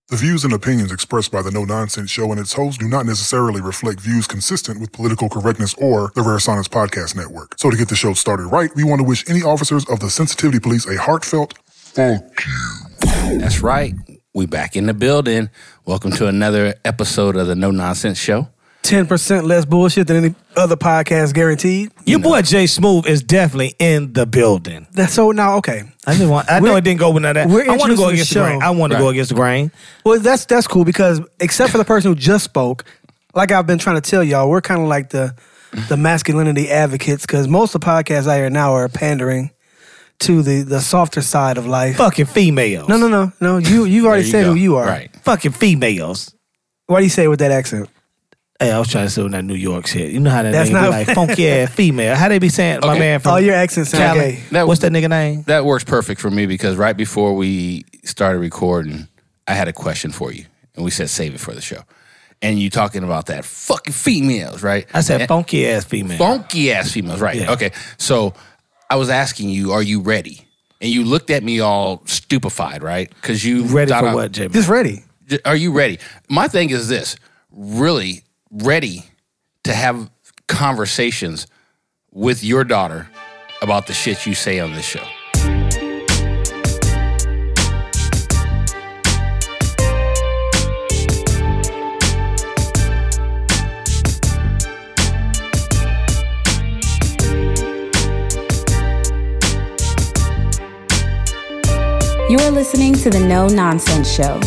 The views and opinions expressed by the No Nonsense Show and its hosts do not necessarily reflect views consistent with political correctness or the Rare Science Podcast Network. So to get the show started right, we want to wish any officers of the Sensitivity Police a heartfelt fuck you. That's right. We back in the building. Welcome to another episode of the No Nonsense Show. 10% less bullshit than any other podcast guaranteed. Your boy Jay Smooth is definitely in the building. That's so now, okay. I know it didn't go with none of that. I want to go against the grain. I want to go against the grain. Well, that's cool because except for the person who just spoke, like I've been trying to tell y'all, we're kind of like the masculinity advocates because most of the podcasts out here now are pandering to the softer side of life. Fucking females. No. You've already said who you are. Right. Fucking females. Why do you say it with that accent? Hey, I was trying to say with that New York shit. You know how that That's nigga not be like funky ass female. How they be saying my man from all your accents sound Cali? gay. What's that nigga name? That works perfect for me because right before we started recording, I had a question for you. And we said save it for the show. And you talking about that fucking females, right? I said funky ass female. Funky ass females, right. Yeah. Okay. So I was asking you, are you ready? And you looked at me all stupefied, right? Because you Ready for what, Jay? Just ready. Are you ready? My thing is this, really ready to have conversations with your daughter about the shit you say on this show. You are listening to the No Nonsense Show.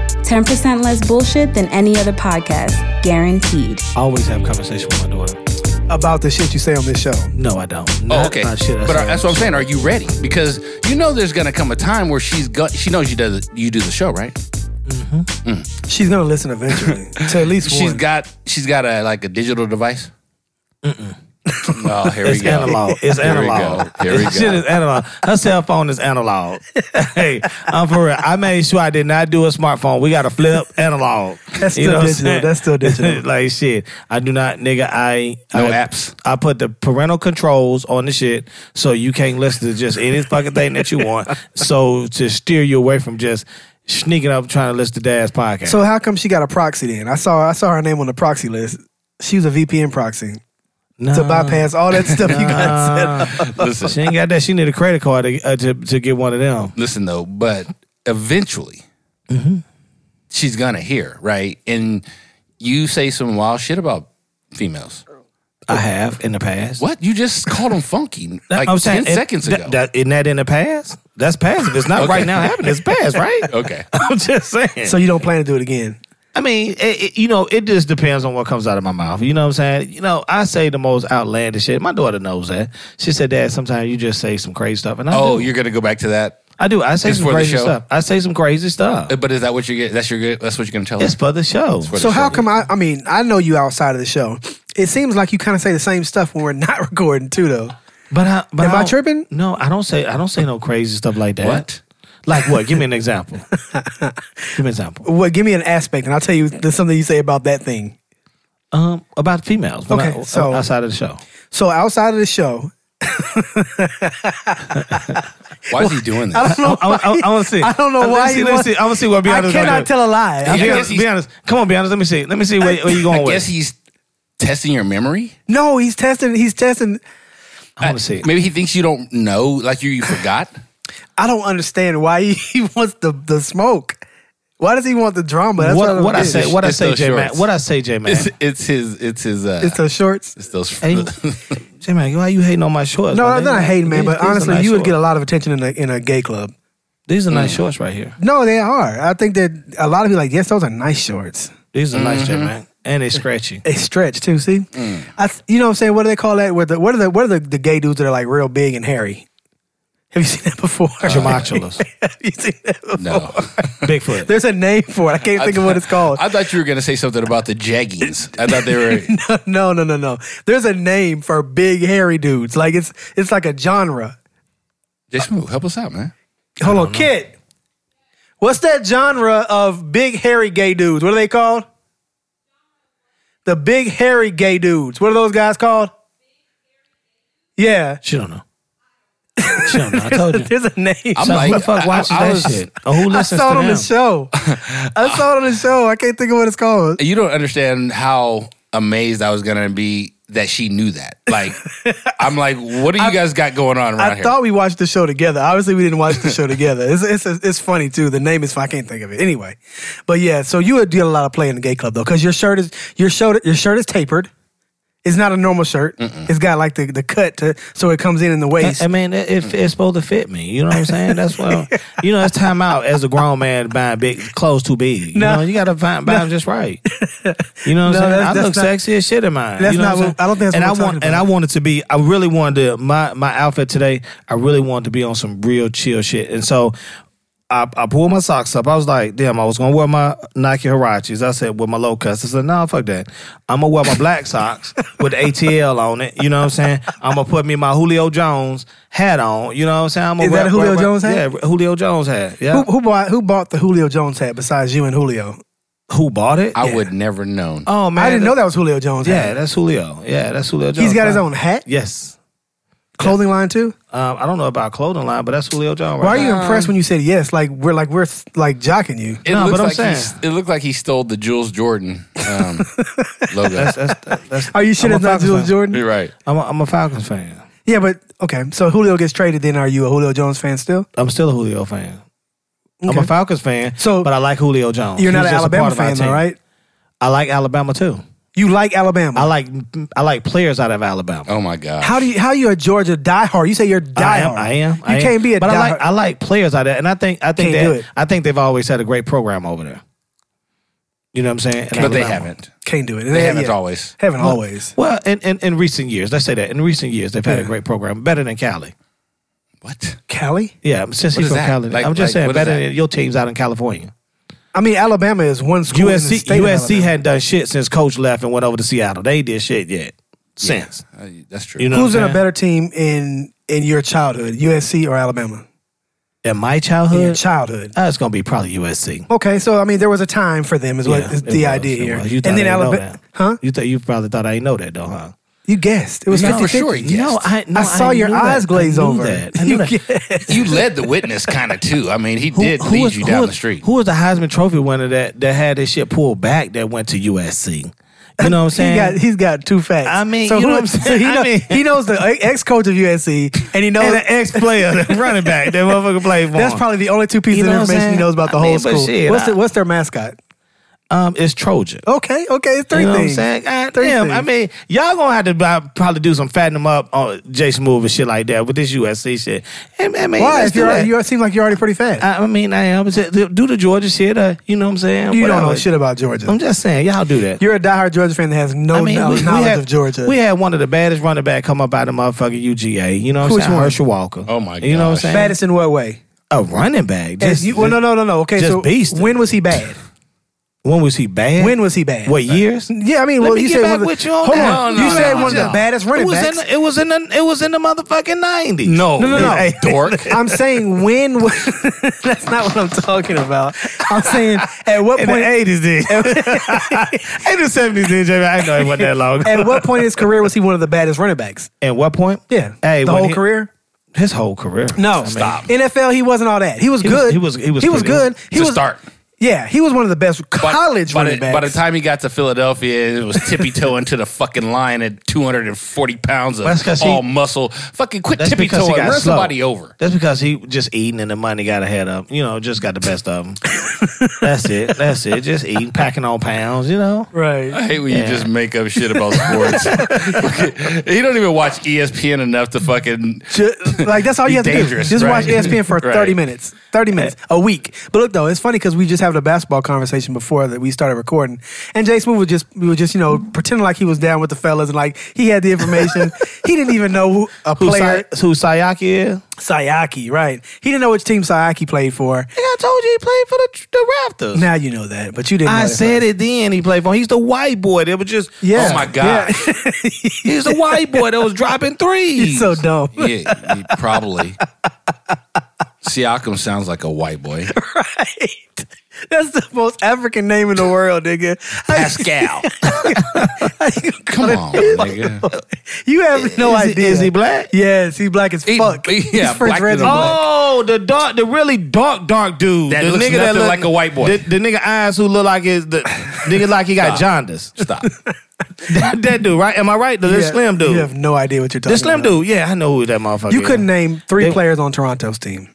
10% less bullshit than any other podcast, guaranteed. I always have conversation with my daughter. About the shit you say on this show. No, I don't. Okay. But that's what I'm saying. Are you ready? Because you know there's going to come a time where she knows you do the show, right? Mm-hmm. She's going to listen eventually. To at least one. She's got a digital device? Mm-mm. Oh, here we go. Analog. It's analog. Here we go. Shit is analog. Her cell phone is analog. Hey, I'm for real. I made sure I did not do a smartphone. We got a flip analog. That's still digital. That's still digital. Like shit. I do not, nigga. No apps. I put the parental controls on the shit so you can't listen to just any fucking thing that you want. So to steer you away from just sneaking up trying to listen to Dad's podcast. So how come she got a proxy then? I saw her name on the proxy list. She was a VPN proxy. To bypass all that stuff you got set up. Listen, she ain't got that. She need a credit card to get one of them. Listen, though, but eventually, she's going to hear, right? And you say some wild shit about females. I have in the past. What? You just called them funky like I'm saying, 10 seconds ago. Isn't that in the past? That's past. If it's not right now happening, it's past, right? Okay. I'm just saying. So you don't plan to do it again? I mean, it just depends on what comes out of my mouth. You know what I'm saying? I say the most outlandish shit. My daughter knows that. She said, Dad, sometimes you just say some crazy stuff. And I do. You're going to go back to that? I do. I say It's some for the crazy show? stuff. I say some crazy stuff. But is that what you get? That's what you're going to tell her? It's for the show. For the So how show. come I know you outside of the show. It seems like you kind of say the same stuff when we're not recording too, though. But Am I tripping? No, I don't say no crazy stuff like that. What? Like what? Give me an example. Give me an example. Well, give me an aspect, and I'll tell you there's something you say about that thing. About females. Okay, so outside of the show. So outside of the show, Why is he doing this? I don't know. I want to see. I don't know why you want. I want to see what Beyonce's I cannot tell a lie. Be honest. Come on, be honest. Let me see where you going I with. guess he's testing your memory. No, he's testing. I want to see. Maybe he thinks you don't know, like you forgot. I don't understand why he wants the smoke. Why does he want the drama? That's What I say, It's those J Man. shorts. What I say, J Man. It's his. It's those shorts. It's those. Hey, J Man, why you hating on my shorts? No, man? I'm not hating, man. But These are honestly, nice you would shorts. get a lot of attention in a gay club. These are nice shorts right here. No, they are. I think that a lot of people are like, yes, those are nice shorts. These are nice, J Man, and they scratchy. They stretch too. See, you know what I'm saying? What do they call that? What are the gay dudes that are like real big and hairy? Have you seen that before? Jamoculus. Have you seen that before? No. Bigfoot. There's a name for it. I can't think of what it's called. I thought you were going to say something about the jeggings. I thought they were. No. There's a name for big hairy dudes. Like it's like a genre. Just move. Help us out, man. Hold on, Kid. What's that genre of big hairy gay dudes? What are they called? The big hairy gay dudes. What are those guys called? Yeah. She don't know. I told you. There's a name. I'm So like, who the fuck watches I that was- shit? Or who I listens saw it to on them? the show. I saw it on the show. I can't think of what it's called. You don't understand how amazed I was gonna be that she knew that. Like, I'm like, what do you guys got going on around I here? thought we watched the show together. Obviously, we didn't watch the show together. It's funny too. The name is I can't think of it anyway. But yeah, so you did a lot of play in the gay club though, because your shirt is tapered. It's not a normal shirt. It's got like the cut so it comes in the waist. I mean, it's supposed to fit me. You know what I'm saying? That's why, it's time out as a grown man buying big clothes too big. No. You got to buy them just right. You know what I'm saying? I that's look not- sexy as shit in mine. That's you know not what I'm what- saying? I don't think that's and what I we're want, talking and I about. wanted to be. I really wanted to my outfit today. I really wanted to be on some real chill shit, and so. I pulled my socks up. I was like, damn, I was going to wear my Nike Huaraches. I said, with my low cuts. I said, no, fuck that. I'm going to wear my black socks with the ATL on it. You know what I'm saying? I'm going to put me my Julio Jones hat on. You know what I'm saying? I'm gonna Is that a Julio Jones hat? Yeah, Julio Jones hat. Yeah. Who bought the Julio Jones hat besides you and Julio? Who bought it? I would never known. Oh, man. I didn't know that was Julio Jones' Yeah, hat. that's Julio. Yeah, that's Julio Jones. He's got his own hat, Yes. clothing line too. I don't know about clothing line, but that's Julio Jones. Why are Right you now. impressed when you said yes? Like we're jocking you. It No, looks but I'm like saying- it looked like he stole the Jules Jordan logo. That's, Are you sure I'm a it's not Falcons Jules fan. Jordan? You're right. I'm a Falcons fan. Yeah, but okay. So Julio gets traded. Then are you a Julio Jones fan still? I'm still a Julio fan. I'm Okay. a Falcons fan, So- but I like Julio Jones. You're not He's an just a Alabama part of our fan, though, team. right? I like Alabama too. You like Alabama. I like players out of Alabama. Oh my god. How you a Georgia diehard? You say you're diehard. I am. You can't be a but diehard. I like players out there, and I think Can't do it. I think they've always had a great program over there. You know what I'm saying? In But they Alabama. haven't. Can't do it. They haven't always. Haven't always. Well, in recent years, let's say that in recent years they've had a great program, better than Cali. What? Cali? Yeah, since What he's is from that? Cali, Like- I'm just like, saying what is better that? than your teams out in California. I mean, Alabama is one school. in the USC state of USC Alabama. hadn't done shit since Coach left and went over to Seattle. They ain't did shit yet since. That's true. You know Who's what been I'm a saying? better team in your childhood, USC or Alabama? In my In your childhood, childhood. it's gonna be probably USC. Okay, so I mean, there was a time for them, is what Yeah, is it the was, idea it here. was. You And thought then I didn't know Alabama, that. huh? You probably thought I didn't know that though, huh? You guessed. It was No, 50 for sure he guessed. No, I saw your knew eyes that. glaze I knew over. That. I knew that. guessed. You led the witness kind of too. I mean, he did lead was- you down was- the street. Who was the Heisman Trophy winner that had this shit pulled back that went to USC? You know what I'm saying? He's got two facts. I mean, so you know who- what I'm so saying? he, I mean- he knows the ex-coach of USC, and he knows and an ex-player, the running back, that motherfucker played for that's him. probably the only two pieces You know of what I'm information he saying? knows about the I whole mean, but school. shit, What's their mascot? It's Trojan. Okay, it's three You know things. what I'm saying? God Three damn, things. I mean, y'all gonna have to probably do some fatten them up on Jason Move and shit like that with this USC shit. I mean, Why? let's If do that. you seem like you're already pretty fat. I mean, I am. Do the Georgia shit. You know what I'm saying? You don't know Whatever. shit about Georgia. I'm just saying, y'all do that. You're a diehard Georgia fan that has no knowledge had, of Georgia. We had one of the baddest running back come up out of motherfucking UGA. You know what I'm Which saying? one? Herschel Walker. Oh, my You know what I'm gosh. saying? Baddest in what way? A running back. No. Okay, just so beast. when was he bad? When was he bad? When was he bad? What years? Yeah, I mean, Let well, me you get said back one of the, with you on hold that. on. No, You no, said no, one of no. the baddest running backs. It was in the motherfucking 90s. No, No. Hey, dork. I'm saying when. That's not what I'm talking about. I'm saying at what In point. the 80s, then. In the 70s, then, Jamie. I know it wasn't that long. At what point in his career was he one of the baddest running backs? At what point? Yeah, Hey, the when whole he- career. His whole career. No, Stop. NFL, he wasn't all that. He was He was- good. he was pretty good. He To was start. Yeah, he was one of the best college running backs. By the time he got to Philadelphia, it was tippy-toeing to the fucking line at 240 pounds of That's 'cause all muscle. Fucking quit That's because he tippy-toeing. got Run slow. somebody over. That's because he just eating and the money got ahead of him. You know, just got the best of him. That's it. Just eating, packing on pounds, you know. right. I hate when you just make up shit about sports. You don't even watch ESPN enough to fucking... Like that's all you have to do. Dangerous, Just right? watch ESPN for Right. 30 minutes. 30 minutes a week. But look though, it's funny because we just had a basketball conversation before that we started recording, and Jay Smooth we were just pretending like he was down with the fellas and like he had the information. He didn't even know who a player Who Sayaki is? Sayaki, right? He didn't know which team Sayaki played for. Hey, I told you he played for the Raptors. Now you know that, but you didn't. I know that said first. it then. He played for him. He's the white boy that was just. Yeah. Oh, my God. Yeah. He's the white boy that was dropping threes. He's so dumb. Yeah, probably. Siakam sounds like a white boy. Right. That's the most African name in the world, nigga. Pascal. Come on, nigga. You have no idea. Is he black? Yes, he's black as fuck. Yeah, He's French black red as and a black. Oh, the really dark dude. That the looks nigga nothing look, like a white boy. The nigga eyes who look like the nigga like he got jaundice. Stop. that dude, right? Am I right? The slim dude. You have no idea what you're talking The slim about. dude. Yeah, I know who that motherfucker You is. couldn't name 3 They- players on Toronto's team.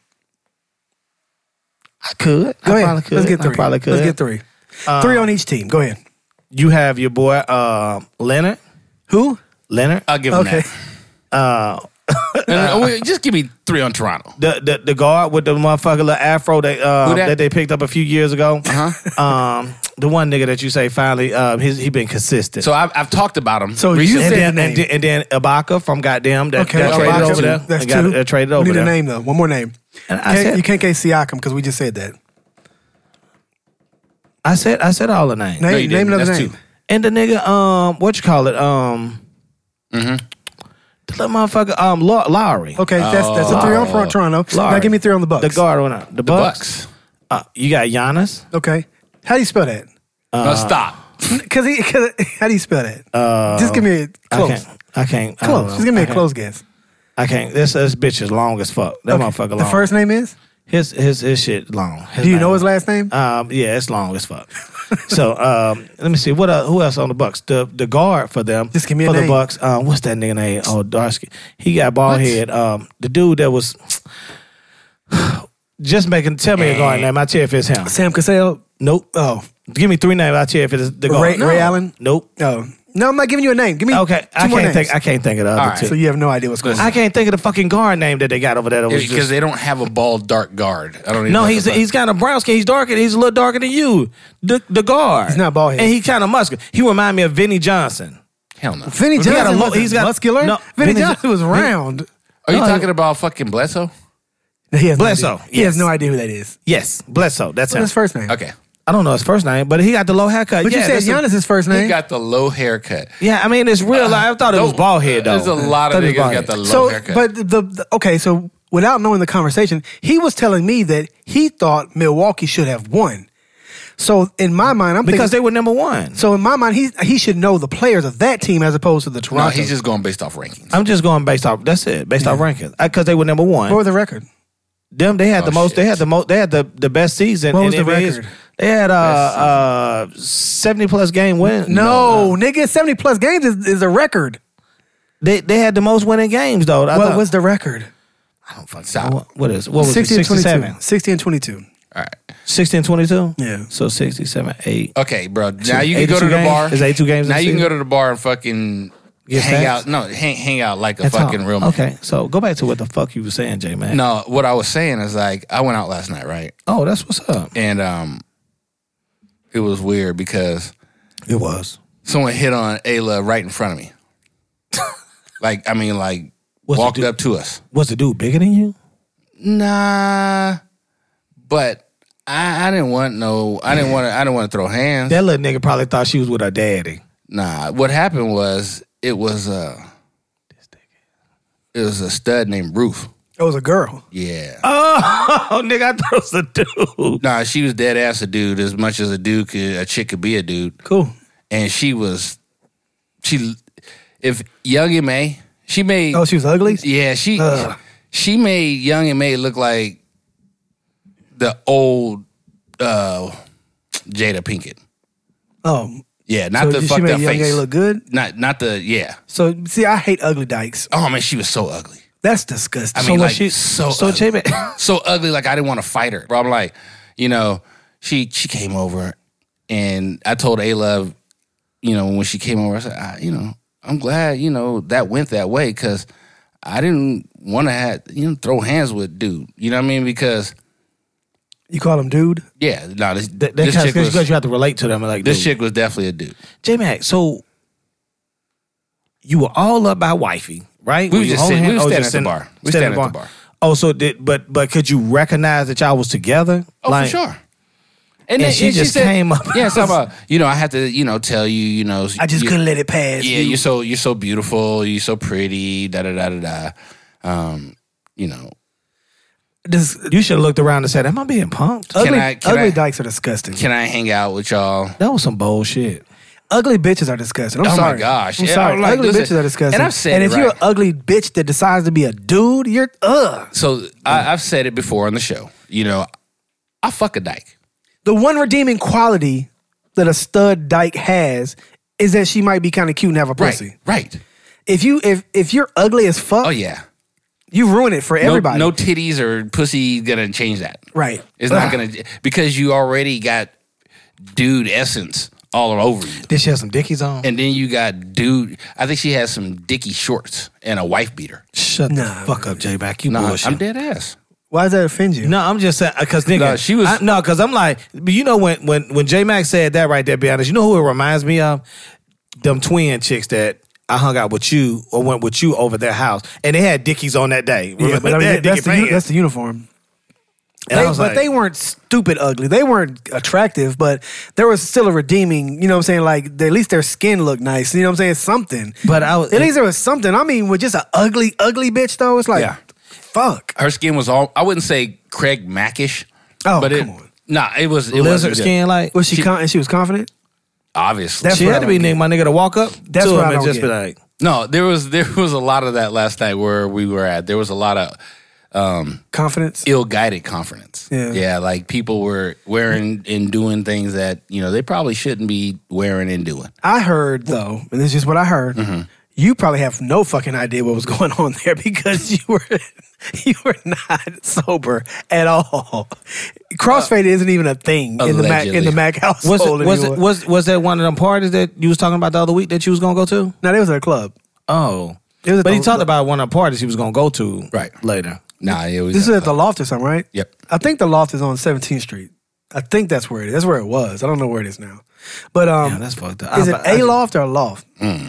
I could. Go I ahead. probably could. Let's get 3. I probably could. Let's get 3. 3 on each team. Go ahead. You have your boy Leonard. Who? Leonard. I'll give him Okay. that. Just give me 3 on Toronto. The guard with the motherfucker little afro that they picked up a few years ago. The one nigga that you say finally he been consistent. So I've talked about him. So you recently. said the name. and then Ibaka from goddamn that Okay, traded Ibaka. over there. That's Got 2. traded We over need there. a name though. One more name. And I said, You can't say Siakam because we just said that. I said all the names. Name, you name didn't. another That's name. 2. And the nigga what you call it the little motherfucker Lowry. Okay, that's a 3 on front Toronto. Now Lowry. give me 3 on the Bucks. The guard went out. The Bucks. Bucks. You got Giannis. Okay. How do you spell that? No, stop. Cause how do you spell that? Just give me a close. I can't. I don't Close. know. Just give me I a can't. close guess. I can't. This bitch is long as fuck. That motherfucker long. The first name is? his shit long. Do you know his last name? Yeah, it's long as fuck. So let me see. Who else on the Bucks? The guard for them. Just give me a for name. the Bucks. What's that nigga name? Oh, Darsky. He got bald head. The dude that was just tell me a guard name. I'll tell you if it's him. Sam Cassell? Nope. Oh. Give me 3 names. I'll tell you if it's the guard. Ray Allen? Nope. Oh. No, I'm not giving you a name. Give me Okay, 2 more names. I can't think of the other All right. two. So you have no idea what's going on. I can't think of the fucking guard name that they got over there. That was Because just, they don't have a bald, dark guard. I don't even no, know he's kind of brown skin. He's darker. He's a little darker than you. The guard. He's not bald head. And he kind of muscular. He remind me of Vinny Johnson. Hell no. Vinny He got a Johnson low- was he's got- muscular? no, Vinny Vinny Johnson was round. Are you talking about fucking Bledsoe? He has Bledsoe, No idea. He has yes. no idea who that is. Yes, Bledsoe. That's What's him. his first name? Okay. I don't know his first name, but he got the low haircut. But yeah, you said that's the- Giannis' first He name. got the low haircut. Yeah, I mean it's real. I thought it was bald head though. There's a lot of Thought it was niggas bald got head. the low So, haircut. but okay, so without knowing the conversation, he was telling me that he thought Milwaukee should have won. So in my mind, I'm because they thinking, were number one. so in my mind, he should know the players of that team as opposed to the no, Toronto. he's just going based off rankings. I'm just going based off. That's it. Based off rankings because they were number one. What was the record? Them they had the most. shit. They had the most. They had the best season. What in was the NBA's. record? They had 70+ game win. No, nigga, 70 plus games is a record. They had the most winning games though. What was the record? I don't fucking Stop. know. What was 60 it? and 22. 67. 60 and 22. All right. 60 and 22? Yeah. So 67, 8. Okay, bro. Now you can go to 82 the bar. games? Is 82 games Now this you can season? go to the bar and fucking Get hang facts? out. No, hang out like a That's fucking all. real man. Okay, so go back to what the fuck you were saying, J man. No, what I was saying is like I went out last night, right? Oh, that's what's up. And it was weird because It was. someone hit on Ayla right in front of me. like What's walked the dude? up to us. Was the dude bigger than you? Nah, but I didn't want to throw hands. That little nigga probably thought she was with her daddy. Nah, what happened was it was a stud named Ruth. It was a girl. Yeah. Oh, nigga, I thought it was a dude. Nah, she was dead ass a dude as much as a chick could be a dude. Cool. And if Young M.A., she made, Oh, she was ugly? yeah, she made Young M.A. look like the old Jada Pinkett. Oh. Yeah, not So the did she fucked make up Young face. A look good? Not the, yeah. So, see, I hate ugly dykes. Oh man, she was so ugly. That's disgusting. I mean, was like she- so so ugly. J-Man- So ugly, like I didn't want to fight her. Bro, I'm like, she came over, and I told A-Love, when she came over, I said, I'm glad, that went that way because I didn't want to throw hands with dude. You know what I mean? Because You call him dude? yeah, no, this That's chick because was you have to relate to them. Like this dude. chick was definitely a dude. J-Mac, so you were all up by wifey, right? We Were was you just holding sitting- we hands? was Oh, standing just at the bar. We standing standing at the bar. Oh, so but could you recognize that y'all was together? Oh, Like, for sure. And she just came up. Yeah, it's about I have to tell you, I just couldn't let it pass. Yeah, you're so beautiful, you're so pretty, da da da da da. You should have looked around and said, "Am I being punked?" Ugly dykes are disgusting. Can I hang out with y'all? That was some bullshit. Ugly bitches are disgusting. I'm Oh sorry. my gosh. I'm Yeah, sorry. I'm like, Ugly listen, bitches are disgusting. and I've said and it, if you're right. an ugly bitch that decides to be a dude, you're So I've said it before on the show. You know, I fuck a dyke. The one redeeming quality that a stud dyke has is that she might be kind of cute and have a pussy. Right. If you're ugly as fuck, Oh yeah. you ruin it for everybody. No titties or pussy gonna change that. Right. It's not gonna, because you already got dude essence all over you. Did she have some dickies on? And then you got dude. I think she has some dicky shorts and a wife beater. Shut the fuck up, J-Back. You bullshit. I'm dead ass. Why does that offend you? No, I'm just saying because nigga, No, she was- because I'm like, you know, when J Max said that right there, be honest, you know who it reminds me of? Them twin chicks that I hung out with you or went with you over their house, and they had dickies on that day. Yeah, but I They mean, had that's dicky pants. the uniform. And I was But like- they weren't stupid ugly. They weren't attractive, but there was still a redeeming, you know what I'm saying? Like, at least their skin looked nice. You know what I'm saying? Something. But I was At least there was something. I mean, with just an ugly bitch, though, it's like, Yeah. fuck. Her skin was all, I wouldn't say Craig Mackish. Oh, but come on. Nah, it was lizard wasn't good. skin, like Was she and she was confident? Obviously. That's she what had I to be don't my nigga to walk up That's to what him I and don't just be get. like, No, there was a lot of that last night where we were at. There was a lot of Confidence? ill-guided confidence. Yeah. Like people were wearing and doing things that, you know, they probably shouldn't be wearing and doing. I heard, though, and this is just what I heard, Mm-hmm. you probably have no fucking idea what was going on there because you were not sober at all. Crossfade isn't even a thing in the Allegedly. Mac household anymore. was that one of them parties that you was talking about the other week that you was gonna go to? No, they was at a club. Oh, It was at but he the- talked about one of the parties he was gonna go to Right. later. Nah, it was. This is at the Loft or something, right? Yep. I think the Loft is on 17th Street. I think that's where it is. That's where it was. I don't know where it is now. But Yeah, that's fucked up. is it I- a loft or a loft?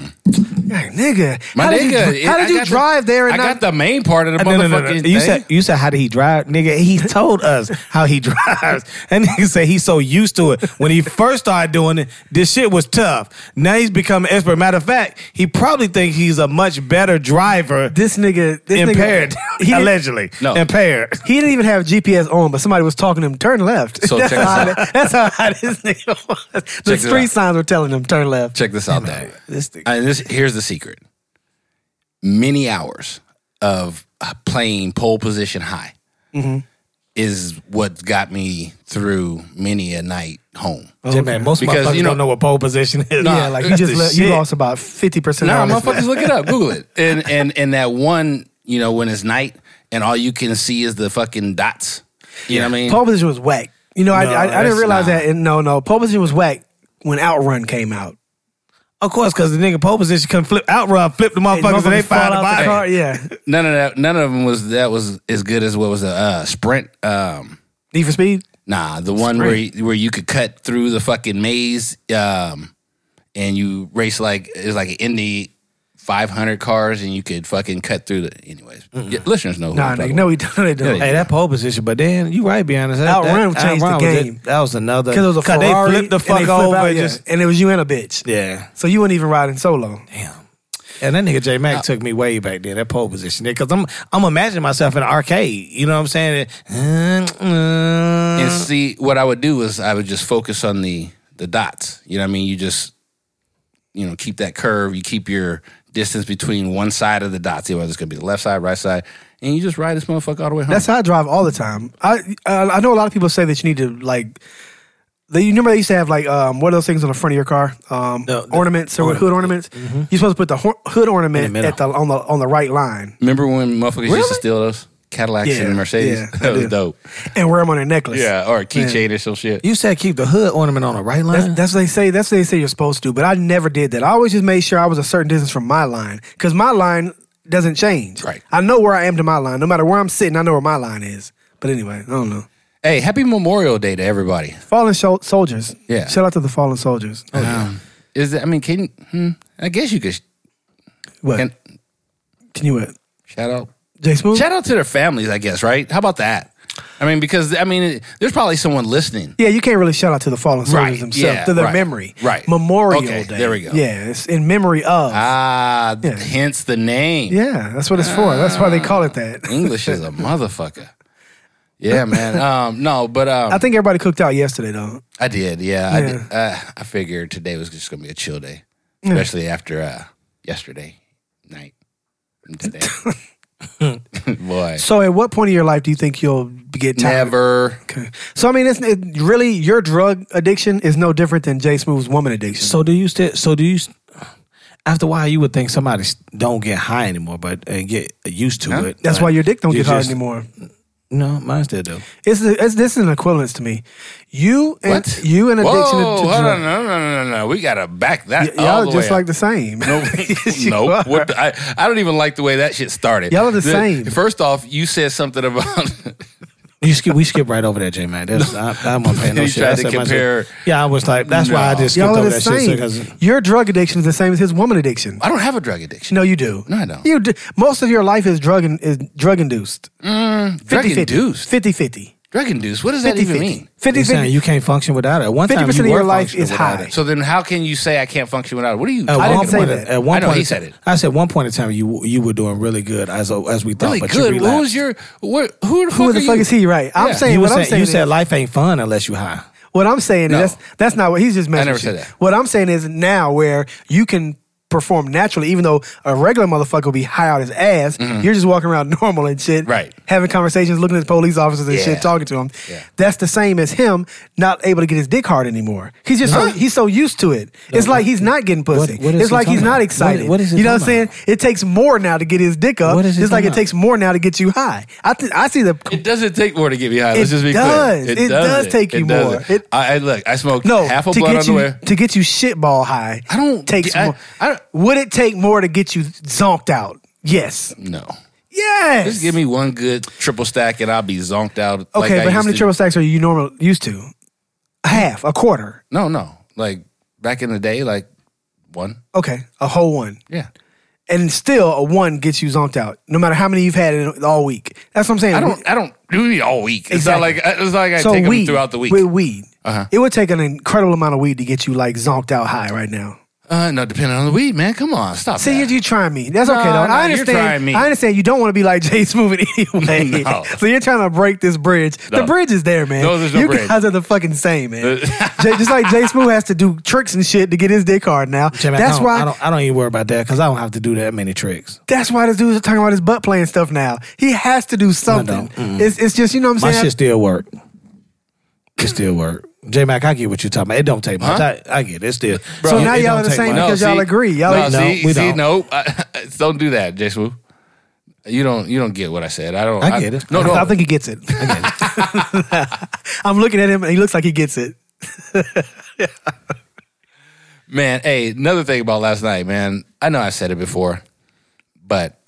Hey, nigga. My how nigga, did you drive there and I not got the main part of the No. motherfucking thing. You said how did he drive, nigga? He told us how he drives, and nigga said he's so used to it. When he first started doing it, this shit was tough. Now he's become an expert. Matter of fact, he probably thinks he's a much better driver. this nigga Impaired, he didn't- allegedly. No. Impaired. He didn't even have GPS on, but somebody was talking to him, turn left. So check this out. That's how high this nigga was. The this street out. signs were telling him, turn left. Check this out, though. This thing. And here's the secret. Many hours of playing pole position high is what got me through many a night home. Yeah, man, most Because, motherfuckers you know- don't know what pole position is. Yeah, like you That's just the you shit. lost about 50% No, of this. motherfuckers, look it up. Google it. And that one, you know, when it's night and all you can see is the fucking dots. You know what I mean? Pole position was whack. You know, I didn't that's realize not. that. And no, pole position was whack when Outrun came out. Of course, because the nigga pole position couldn't outrun, flip the motherfuckers, and they fall found the out body. car. Yeah, None of them was as good as what was a Sprint. Need for Speed. Nah, the one where you could cut through the fucking maze, and you race like it's like an Indy 500 cars, and you could fucking cut through the. Anyways, yeah, listeners know. Who Nah, I'm nigga, talking no, about. we don't. They don't. Yeah, Hey, that pole position, but then you right, be honest. Outrun changed the Outrun game. that was another Because it was a Ferrari. they flipped the and fuck they flip over, out, and yeah. just and it was you and a bitch. yeah. So you weren't even riding solo. Damn. And that nigga J Mac took me way back there, that pole position there, because I'm imagining myself in an arcade. You know what I'm saying? And see, what I would do is I would just focus on the dots. You know what I mean? You just, keep that curve. You keep your distance between one side of the dots. Whether it's going to be the left side, right side. And you just ride this motherfucker all the way home. That's how I drive all the time. I know a lot of people say that you need to like. You remember they used to have like what are those things on the front of your car? Ornaments or hood ornaments. Mm-hmm. You're supposed to put the hood ornament In the middle. on the right line Remember when motherfuckers used to Really? steal those Cadillacs Yeah, and Mercedes? yeah, I that was do. dope. and wear them on a necklace. Yeah, or a keychain or some shit. You said keep the hood ornament on the right line? That's what they say. That's what they say you're supposed to. But I never did that. I always just made sure I was a certain distance from my line because my line doesn't change. Right. I know where I am to my line. No matter where I'm sitting, I know where my line is. But anyway, I don't know. Hey, happy Memorial Day to everybody. Fallen soldiers. Yeah. Shout out to the fallen soldiers. Is that? I mean, I guess you could What? can, Can you what? shout out. Jay Smooth? Shout out to their families, I guess, right? How about that? I mean, because there's probably someone listening. Yeah, you can't really shout out to the fallen soldiers Right, themselves, yeah, to their right, memory. right. Memorial Okay, Day. there we go. Yeah, it's in memory of. Yeah. Hence the name. Yeah, that's what it's for. That's why they call it that. English is a motherfucker. Yeah, man. No, but I think everybody cooked out yesterday, though. I did. Yeah, I did. I figured today was just gonna be a chill day, especially after yesterday night. And today, boy. So, at what point in your life do you think you'll get tired? Never. Okay. So, I mean, it really your drug addiction is no different than Jay Smooth's woman addiction. So do you still? So do you? After a while, you would think somebody don't get high anymore, and get used to it. That's why your dick don't you get hard just- anymore. No, mine still do. This is an equivalence to me. You and What? you and addiction Whoa, to hold on, drugs. no. We gotta back that. all Y'all the are just way like up. the same. Nope. You Nope. are. What I don't even like the way that shit started. Y'all are the same. First off, you said something about We skip right over that, J man. I'm not paying no You shit. tried I to said myself- compare- Yeah, I was like, that's why I No. just skipped Y'all are over the that shit. same. Because Your drug addiction is the same as his woman addiction. I don't have a drug addiction. No, you do. No, I don't. You do. Most of your life is drug induced. Drug induced. 50-50. Drug induced. What does that even mean? 50-50. you're saying you can't function without it. At one time, 50% you of your were life functioning is without high. it. So then, how can you say I can't function without it? What are you? At I one didn't say point- that. At one I know point he in said time- it. I said one point in time you were doing really good as we thought. Really but good. You What relapsed. was your? Who the Who fuck the are fuck you? is he? Right. I'm Yeah. saying You, what I'm saying. you is- said life ain't fun unless you high. What I'm saying No. is that's not what he's just messing never with you. said that. What I'm saying is now where you can perform naturally, even though a regular motherfucker will be high out his ass, you're just walking around normal and shit, Right. having conversations, looking at police officers and Yeah. shit, talking to them. Yeah. That's the same as him not able to get his dick hard anymore. He's just he's so used to it. It's like he's not getting pussy. what is It's he like he's talking not about? excited. What is he you know what I'm talking saying? It takes more now to get his dick up. What is he Just like it talking takes more now to get you high. I see the It doesn't take more to get me high. It Let's just be does. clear. It does take you more. doesn't. I look. I smoked no half a to blunt get on the you way. to get you shitball high. I don't. Takes I- more. I don't- Would it take more to get you zonked out? Yes. No. Yes. Just give me one good triple stack and I'll be zonked out. Okay, like I but how used many to. triple stacks are you normal used to? Half, a quarter. No. Like back in the day, like one. Okay, a whole one. Yeah. And still, a one gets you zonked out, no matter how many you've had in all week. That's what I'm saying. I don't do it all week. It's Exactly. not like I So take weed, them throughout the week. with weed, Uh-huh. it would take an incredible amount of weed to get you like zonked out high right now. No, depending on the weed, man. Come on, stop. See, that. you trying me. That's No, okay, though. no, I you're understand. trying me. I understand you don't want to be like Jay Smooth anyway. No. So you're trying to break this bridge. The No. bridge is there, man. No, there's no you bridge. guys are the fucking same, man. Just like Jay Smooth has to do tricks and shit to get his dick hard now. J-Man, That's why. I don't even worry about that because I don't have to do that many tricks. That's why this dude is talking about his butt playing stuff now. He has to do something. don't. It's just, you know what My I'm saying? shit still work. It still work. J Mac, I get what you're talking about. It don't take much. Huh? I get it. It's still. So now it y'all don't are the take same much. because y'all agree. Y'all no, no, see, we see, don't. no, don't do that, Jay Smooth. You don't get what I said. I get it. No, I think he gets it. I'm looking at him and he looks like he gets it. Man, hey, another thing about last night, man. I know I said it before, but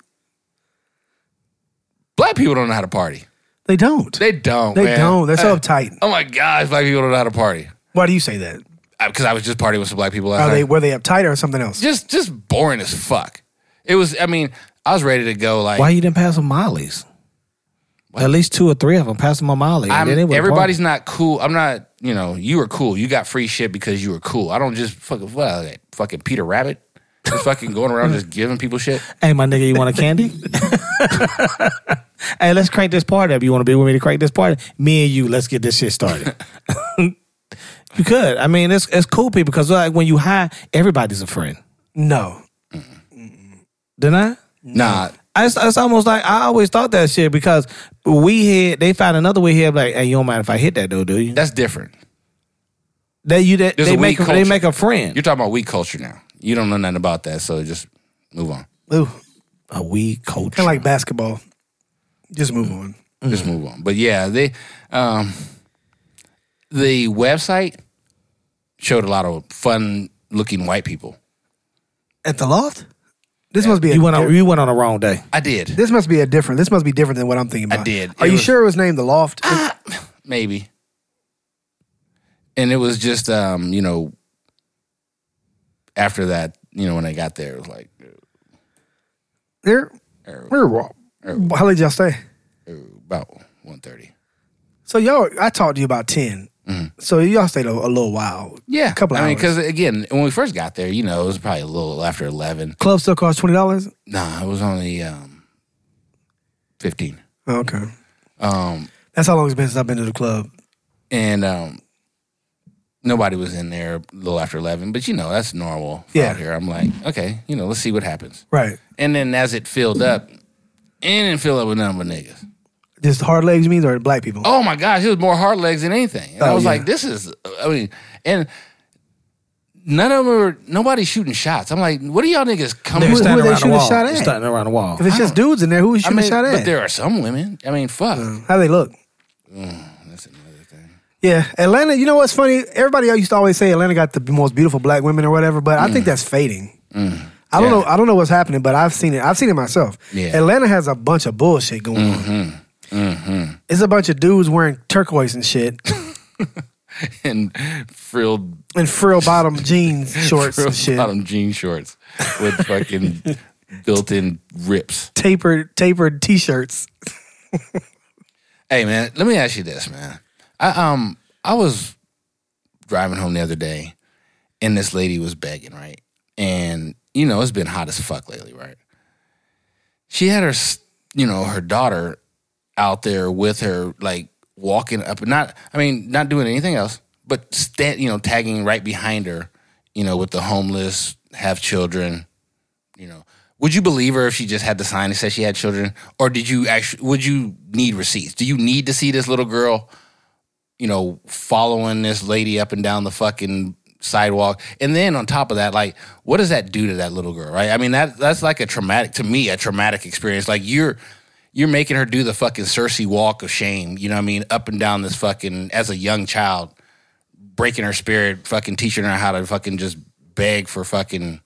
black people don't know how to party. They don't. They don't. They man. don't. They're so uptight. Oh my gosh, black people don't know how to party. Why do you say that? Because I was just partying with some black people last night. Were they uptight or something else? Just boring as fuck. It was. I mean, I was ready to go. Like, Why you didn't pass them Molly's? At least 2 or 3 of them. Pass them a Molly. and then they would everybody's party. not cool. I'm not. You know, you were cool. You got free shit because you were cool. I don't just fucking Peter Rabbit. Just fucking going around just giving people shit. Hey, my nigga, you want a candy? Hey, let's crank this party up. You want to be with me to crank this party? Me and you, let's get this shit started. You could. I mean, it's cool people because like when you high, everybody's a friend. No. Didn't I? Nah. It's almost like I always thought that shit because they found another way here like, hey, you don't mind if I hit that though, do you? That's different. They There's a weed they culture. make a friend. You're talking about weed culture now. You don't know nothing about that, so just move on. Ooh. A weed culture. Kind of like basketball. Just move on. Just move on. But yeah, the website showed a lot of fun looking white people. At the loft? This must be you went on the wrong day. I did. This must be different than what I'm thinking about. I did. Are It you was- sure it was named the loft? Maybe. And it was just you know, after that, you know, when I got there, it was like Here? How late y'all stay? about 1:30. So I talked to you about 10. So y'all stayed a little while. Yeah, A couple I mean, hours. because again, when we first got there, you know, it was probably a little after 11. Club still costs $20? Nah, it was only 15. Okay. That's how long it's been since I've been to the club. And nobody was in there a little after 11. But, that's normal out here. I'm like, okay, let's see what happens. Right. And then as it filled up, it didn't fill up with nothing but niggas. Just hard legs, you mean, or black people? Oh, my gosh, it was more hard legs than anything. And I was like, this is, and none of them nobody's shooting shots. I'm like, what are y'all niggas coming? Who are they shooting a shot They're at? standing around the wall. If it's just dudes in there, who is shooting a shot at? But there are some women. I mean, fuck. How they look? That's another thing. Yeah, Atlanta, you know what's funny? Everybody else used to always say Atlanta got the most beautiful black women or whatever, but I think that's fading. I don't know what's happening, but I've seen it myself. Yeah. Atlanta has a bunch of bullshit going on. It's a bunch of dudes wearing turquoise and shit. And frilled bottom jeans shorts and shit. bottom jean shorts with fucking built-in rips. Tapered t-shirts. Hey man, let me ask you this, man. I was driving home the other day, and this lady was begging, right? And it's been hot as fuck lately, right? She had her, her daughter out there with her, like walking up, not doing anything else, but tagging right behind her, with the homeless, have children, Would you believe her if she just had the sign that said she had children? Or would you need receipts? Do you need to see this little girl, following this lady up and down the fucking sidewalk? And then on top of that, like, what does that do to that little girl, right? I mean, that's like a traumatic experience. Like, you're making her do the fucking Cersei walk of shame, up and down this fucking, as a young child, breaking her spirit, fucking teaching her how to fucking just beg for fucking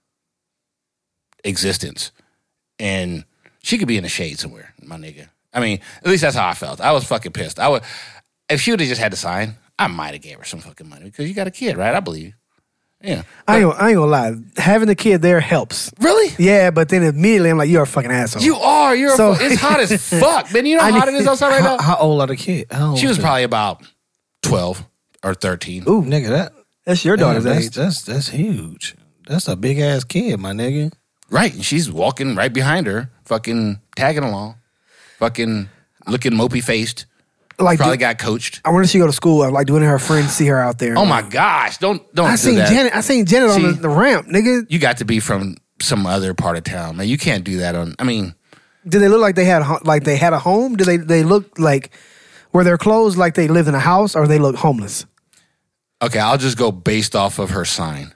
existence. And she could be in the shade somewhere, my nigga. I mean, at least that's how I felt. I was fucking pissed. If she would have just had to sign, I might have gave her some fucking money because you got a kid, right? I believe you. Yeah. I ain't gonna lie. Having the kid there helps. Really? Yeah, but then immediately I'm like, you're a fucking asshole. You are. It's hot as fuck, man. You know how hot it is outside right now? How old are the kids? She was probably about 12 or 13. Ooh, nigga, that's your daughter's age. That's huge. That's a big ass kid, my nigga. Right, and she's walking right behind her, fucking tagging along, fucking looking mopey faced. Like, probably got coached. I wonder if she go to school. Like, do any of her friends see her out there? Oh my gosh! Don't I do seen that. Janet. I seen Janet on the ramp, nigga. You got to be from some other part of town, man. You can't do that on. I mean, did they look like they had a home? Did they look like, were their clothes like they lived in a house, or they look homeless? Okay, I'll just go based off of her sign.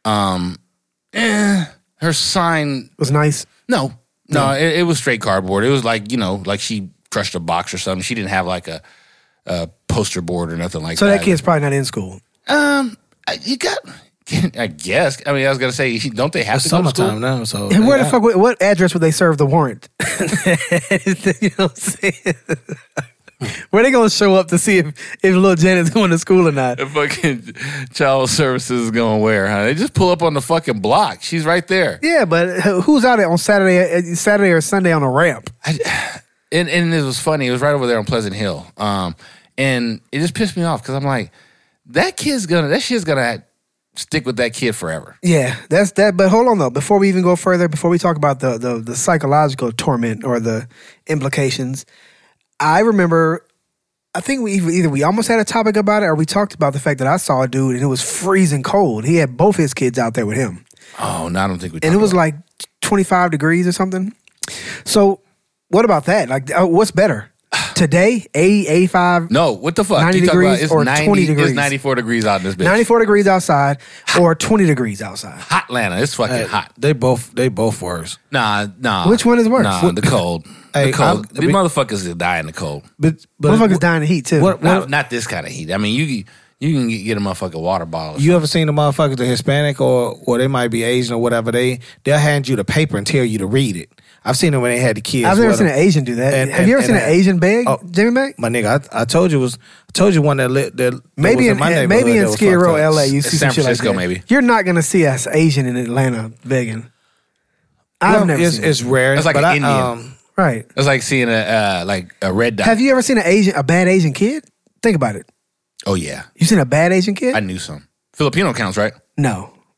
Her sign was nice. No, it was straight cardboard. It was like like she crushed a box or something. She didn't have like a poster board or nothing like that. So that kid's probably not in school. You got. I guess. I mean, I was gonna say, don't they have it's to go to school? summertime now? So and where the fuck? What address would they serve the warrant? You know what I'm saying? Where they gonna show up to see if little Janet's going to school or not? The fucking child services is going where, huh? They just pull up on the fucking block. She's right there. Yeah, but who's out there on Saturday or Sunday on a ramp? And it was funny. It was right over there on Pleasant Hill. And it just pissed me off because I'm like, that shit's gonna stick with that kid forever. Yeah, that's that. But hold on though, before we even go further, before we talk about the psychological torment or the implications. I remember, I think either we almost had a topic about it or we talked about the fact that I saw a dude and it was freezing cold. He had both his kids out there with him. Oh, no, I don't think we talked And it was about like 25 degrees or something. So what about that? Like, what's better? Today, 85? No, what the fuck? 90 you degrees about, it's or 90, 20 degrees? It's 94 degrees out in this bitch. 94 degrees outside or 20 degrees outside. Hot Atlanta. It's fucking hot. They both worse. Nah. Which one is worse? Nah, the cold. Hey, the cold. These motherfuckers will die in the cold. But Motherfuckers dying in the heat too. Not this kind of heat. I mean, you can get a motherfucking water bottle. You ever seen the motherfuckers, the Hispanic or they might be Asian or whatever, they'll hand you the paper and tell you to read it. I've seen it when they had the kids. I've never seen an Asian do that. Have you ever seen an Asian beg, Jimmy Mac? My nigga, I told you one that maybe was in maybe in Skid Row, LA, you see San some shit like Francisco, that. maybe. You're not gonna see us Asian in Atlanta begging. I've never seen it's rare. It's like an Indian. Right. It's like seeing a red dot. Have you ever seen a bad Asian kid? Think about it. Oh yeah, You seen a bad Asian kid? I knew some. Filipino counts, right? No.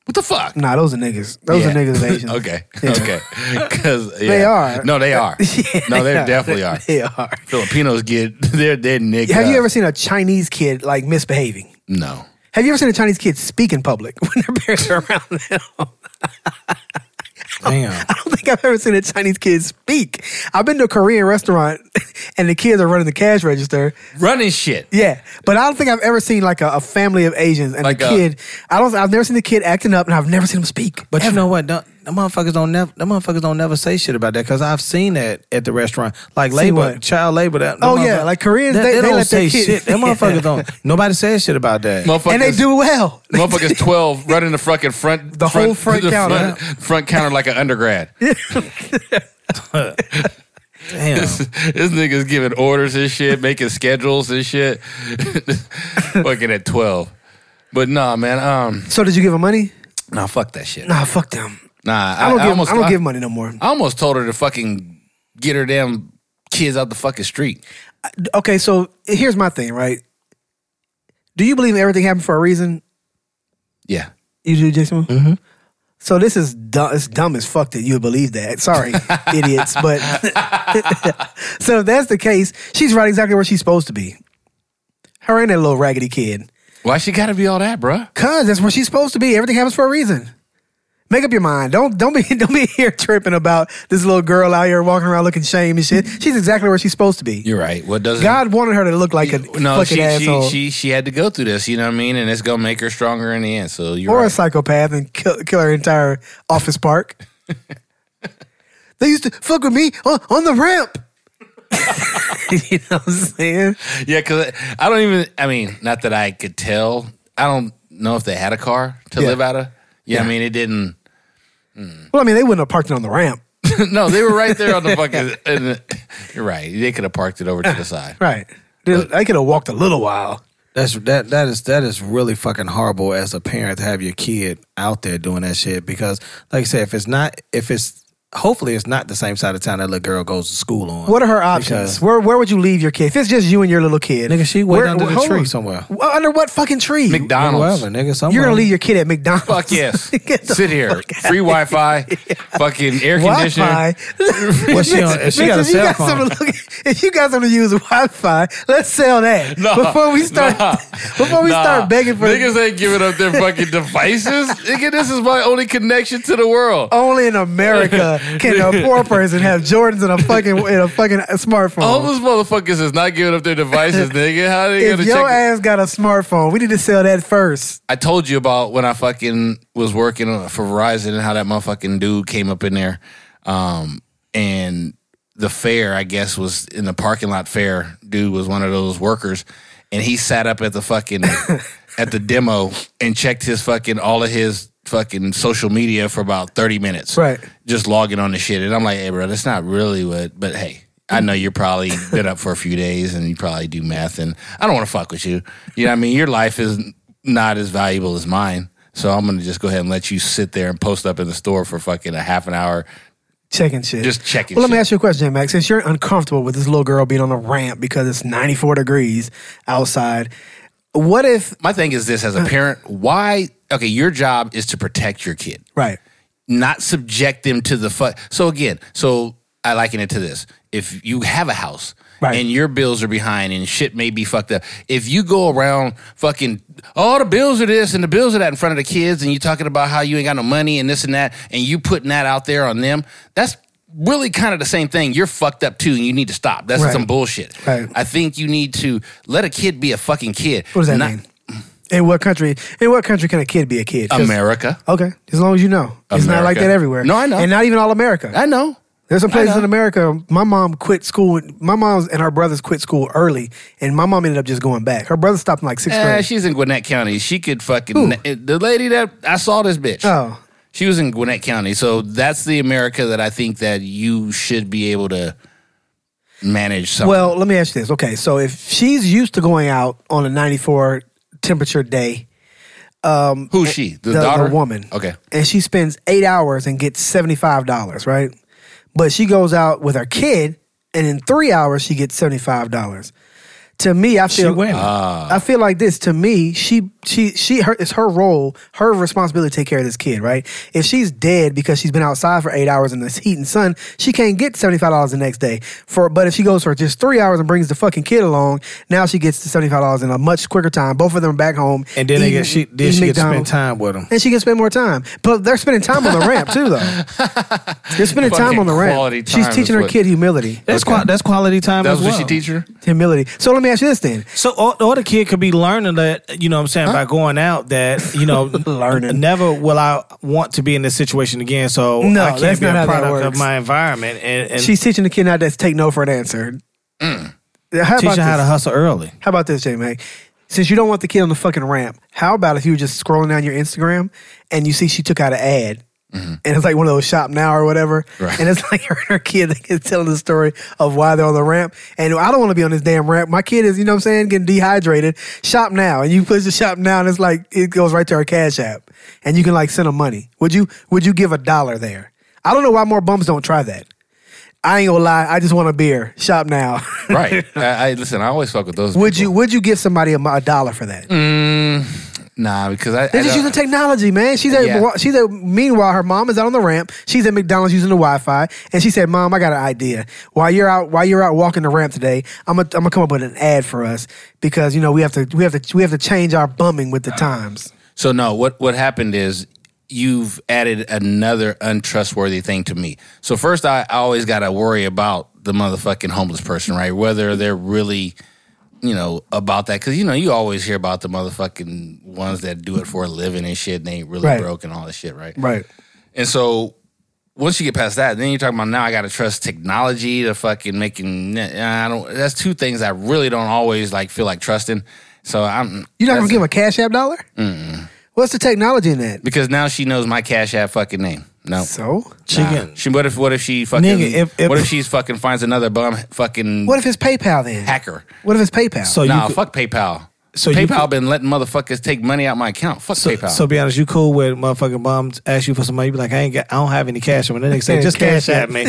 What the fuck? Nah, those are niggas. Those are niggas Asians. Okay. Yeah. Okay. Because They are. No, they are. No, they definitely are. They are. Filipinos they're niggas. Have you ever seen a Chinese kid like misbehaving? No. Have you ever seen a Chinese kid speak in public when their parents are around them? Damn. I don't think I've ever seen a Chinese kid speak. I've been to a Korean restaurant and the kids are running the cash register. Running shit. Yeah, but I don't think I've ever seen like a family of Asians and Like the kid. I've never seen the kid acting up, and I've never seen him speak. But ever. you know what? The motherfuckers don't never say shit about that because I've seen that at the restaurant, like Seen labor, what? child labor. Like Koreans, they don't let say their kid. shit. Them motherfuckers don't. Nobody says shit about that. Motherfuckers, And they do well. Motherfuckers 12 running the fucking front. The whole front counter. Front counter like an undergrad. Damn. This nigga's giving orders and shit, making schedules and shit. Fucking at 12. But nah, man. So did you give him money? Nah, fuck that shit. Nah, fuck them. Nah, I don't give money no more. I almost told her to fucking get her damn kids out the fucking street. Okay, so here's my thing, right? Do you believe everything happened for a reason? Yeah. You do, Jason? Mm-hmm. So this is dumb. It's dumb as fuck that you would believe that. Sorry, idiots. But so if that's the case, she's right exactly where she's supposed to be. Her and that little raggedy kid. Why she gotta be all that, bruh? Cause that's where she's supposed to be. Everything happens for a reason. Make up your mind. Don't be here tripping about this little girl out here walking around looking shame and shit. She's exactly where she's supposed to be. You're right. What doesn't God wanted her to look like a fucking asshole. She had to go through this, you know what I mean? And it's gonna make her stronger in the end. So you're Or right. a psychopath and kill her entire office park. They used to fuck with me on the ramp. You know what I'm saying? Yeah, because not that I could tell. I don't know if they had a car to Yeah. live out of. Yeah, Yeah. I mean, it didn't. Well, I mean, they wouldn't have parked it on the ramp. No, they were right there on the fucking. You're right. They could have parked it over to the side. Right. They could have walked a little while. That is really fucking horrible as a parent to have your kid out there doing that shit because, like I said, hopefully it's not the same side of town that little girl goes to school on. What are her options? Where would you leave your kid? If it's just you and your little kid. Nigga, she went under the hold tree on. somewhere. Under what fucking tree? McDonald's. Wherever, nigga, somewhere. You're going to leave your kid at McDonald's. Fuck yes. Get the Sit here. fuck out Free of Wi-Fi. Fucking air conditioner. Wi-Fi. What's she on? If she got a cell phone. If you got something to use Wi-Fi, let's sell that. No, before we start begging for niggas ain't giving up their fucking devices. Nigga, this is my only connection to the world. Only in America can a poor person have Jordans and a fucking smartphone. All those motherfuckers is not giving up their devices, nigga. How they If gonna your check? ass got a smartphone, we need to sell that first. I told you about when I fucking was working for Verizon and how that motherfucking dude came up in there. And the fair, I guess, was in the parking lot fair. Dude was one of those workers. And he sat up at the fucking, at the demo and checked all of his fucking social media for about 30 minutes. Right. Just logging on the shit. And I'm like, hey, bro, that's not really but hey, I know you're probably been up for a few days and you probably do math and I don't want to fuck with you. You know what I mean? Your life is not as valuable as mine. So I'm going to just go ahead and let you sit there and post up in the store for fucking a half an hour. Checking shit. Just checking Well, let me shit. ask you a question, Max. Since you're uncomfortable with this little girl being on a ramp because it's 94 degrees outside, what if... My thing is this, as a parent, your job is to protect your kid. Right. Not subject them to the So I liken it to this. If you have a house Right. and your bills are behind and shit may be fucked up, if you go around fucking, the bills are this and the bills are that in front of the kids and you talking about how you ain't got no money and this and that and you putting that out there on them, that's really kind of the same thing. You're fucked up too and you need to stop. That's Right. some bullshit. Right. I think you need to let a kid be a fucking kid. What does that mean? In what country can a kid be a kid? 'Cause- America. Okay. As long as you know. It's not like America. that everywhere. No, I know. And not even all America. I know. There's some places I know. in America, my mom quit school. My mom and her brothers quit school early, and my mom ended up just going back. Her brother stopped in like 6th grade. She's in Gwinnett County. She could fucking... Who? The lady that... I saw this bitch. Oh. She was in Gwinnett County. So that's the America that I think that you should be able to manage something. Well, let me ask you this. Okay, so if she's used to going out on a 94 temperature day, who's she? The daughter? the woman. Okay. And she spends 8 hours and gets $75, right? But she goes out with her kid, and in 3 hours, she gets $75. To me, I feel winning. I feel like this. To me, it's her role, her responsibility to take care of this kid, right? If she's dead because she's been outside for 8 hours in this heat and sun, she can't get $75 the next day. But if she goes for just 3 hours and brings the fucking kid along, now she gets the $75 in a much quicker time. Both of them are back home, And then she gets to spend time with them. and she can spend more time. But they're spending time on the ramp too, though. They're spending time on the quality ramp. time She's teaching is her what- kid humility. That's quality time That's as well. what she teach her? Humility. So let me ask you this then. So or the kid could be learning that, you know what I'm saying, by going out that, you know, Learning. never will I want to be in this situation again. So No, I can't that's be not a how that product of works. my environment. And She's teaching the kid not to take no for an answer. How teach about her how to this? hustle early. How about this, J-Mac? Since you don't want the kid on the fucking ramp, how about if you were just scrolling down your Instagram and you see she took out an ad and it's like one of those shop now or whatever, Right. and it's like her and her kid is telling the story of why they're on the ramp. And I don't want to be on this damn ramp. My kid is, you know what I'm saying, getting dehydrated. Shop now. And you push the shop now and it's like, it goes right to her Cash App. And you can like send them money. Would you give $1 there? I don't know why more bums don't try that. I ain't gonna lie. I just want a beer. Shop now. Right. Listen, I always fuck with those Would people. you give somebody $1 for that? Nah, because They're just using technology, man. Meanwhile, her mom is out on the ramp. She's at McDonald's using the Wi-Fi, and she said, "Mom, I got an idea. While you're out walking the ramp today, I'm gonna come up with an ad for us because you know we have to change our bumming with the times." So no, what happened is you've added another untrustworthy thing to me. So first, I always got to worry about the motherfucking homeless person, right? Whether they're really, you know, about that. Because, you know, you always hear about the motherfucking ones that do it for a living and shit and they ain't really Right. broke and all this shit, right? Right. And so once you get past that, then you're talking about now I got to trust technology to fucking making, that's two things I really don't always like feel like trusting. So You're not gonna give him a Cash App dollar? What's the technology in that? because now she knows my Cash App fucking name. No. So Chicken. What if she fucking Nigga, if- what if she's fucking finds another bum fucking what if it's PayPal then? hacker? What if it's PayPal? So Nah, you could- fuck PayPal. So you PayPal could- been letting motherfuckers take money out my account. Fuck PayPal. So be honest, you cool with motherfucking bums ask you for some money? You be like, I don't have any cash on me. Then they say, just Cash cash App. at me.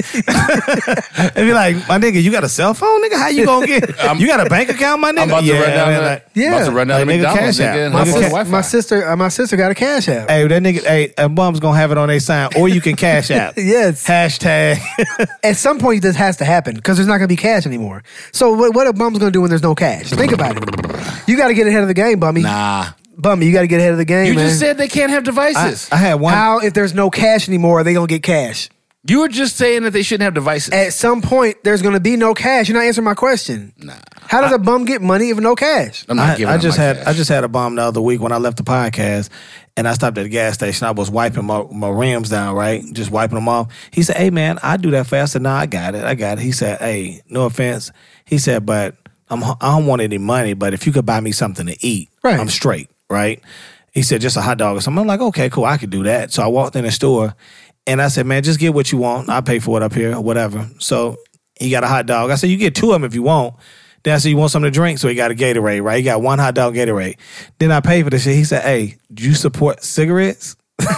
And be like, my nigga, you got a cell phone, nigga? How you gonna get? You got a bank account, my nigga? I'm about to run down man, to like, Yeah. about to run down to Like, nigga, McDonald's, Cash App. nigga. and my, hook up sis- with Wi-Fi. my sister got a Cash App. Hey, that nigga, a bum's gonna have it on their sign, or you can cash app. Yes. Hashtag. At some point, this has to happen because there's not going to be cash anymore. So what are bums going to do when there's no cash? Think about it. You got to get ahead of the game, Bummy. Nah. Bummy, you got to get ahead of the game, You man. just said they can't have devices. I had one. How, if there's no cash anymore, are they going to get cash? You were just saying that they shouldn't have devices. At some point, there's going to be no cash. You're not answering my question. Nah. How does a bum get money if no cash? I'm not I giving just them my had cash. I just had a bomb the other week when I left the podcast, and I stopped at the gas station. I was wiping my rims down, right, just wiping them off. He said, "Hey man, I do that fast." I said, "No, I got it." He said, "Hey, no offense." He said, "But I don't want any money. But if you could buy me something to eat, Right. I'm straight." Right? He said, "Just a hot dog or something." I'm like, "Okay, cool, I could do that." So I walked in the store, and I said, "Man, just get what you want. I'll pay for it up here or whatever." So he got a hot dog. I said, "You get two of them if you want." Then I said, "You want something to drink?" So he got a Gatorade, right? He got one hot dog Gatorade. Then I paid for this shit. He said, "Hey, do you support cigarettes?"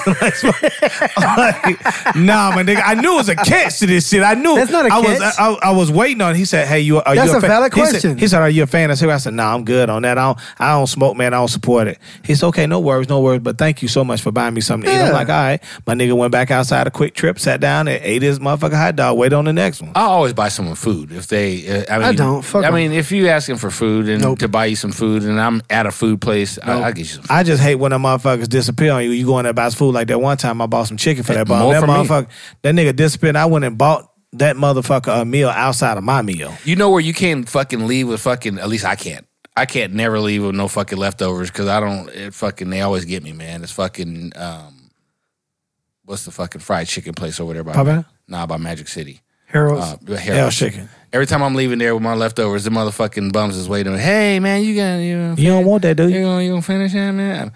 I'm like, nah, my nigga. I knew it was a catch to this shit. I knew That's not a catch. I was waiting on it. He said, "Hey, are That's you a fan?" valid He said- question. He said, "Are you a fan of cigarettes?" I said, "Nah, I'm good on that. I don't smoke, man. I don't support it." He said, "Okay, no worries. But thank you so much for buying me something to eat." Yeah. I'm like, "All right." My nigga went back outside a quick trip, sat down, and ate his motherfucking hot dog. Wait on the next one. I always buy someone food if they. I don't. Fuck 'em. if you asking for food and Nope. to buy you some food, and I'm at a food place, I'll get you some. Food. I just hate when the motherfuckers disappear on you. You go in there buy some food like that. One time I bought some chicken for that bum. More That for me. motherfucker, that nigga disappeared. I went and bought that motherfucker a meal outside of my meal. You know where you can't fucking leave with fucking. At least I can't. I can't never leave with no fucking leftovers because I don't. They always get me, man. It's fucking. What's the fucking fried chicken place over there by? Popeye? By Magic City. Harold's. Hell Harold's. chicken. Every time I'm leaving there with my leftovers, the motherfucking bums is waiting. Hey man, you You don't want that, do you? You gonna finish that, man?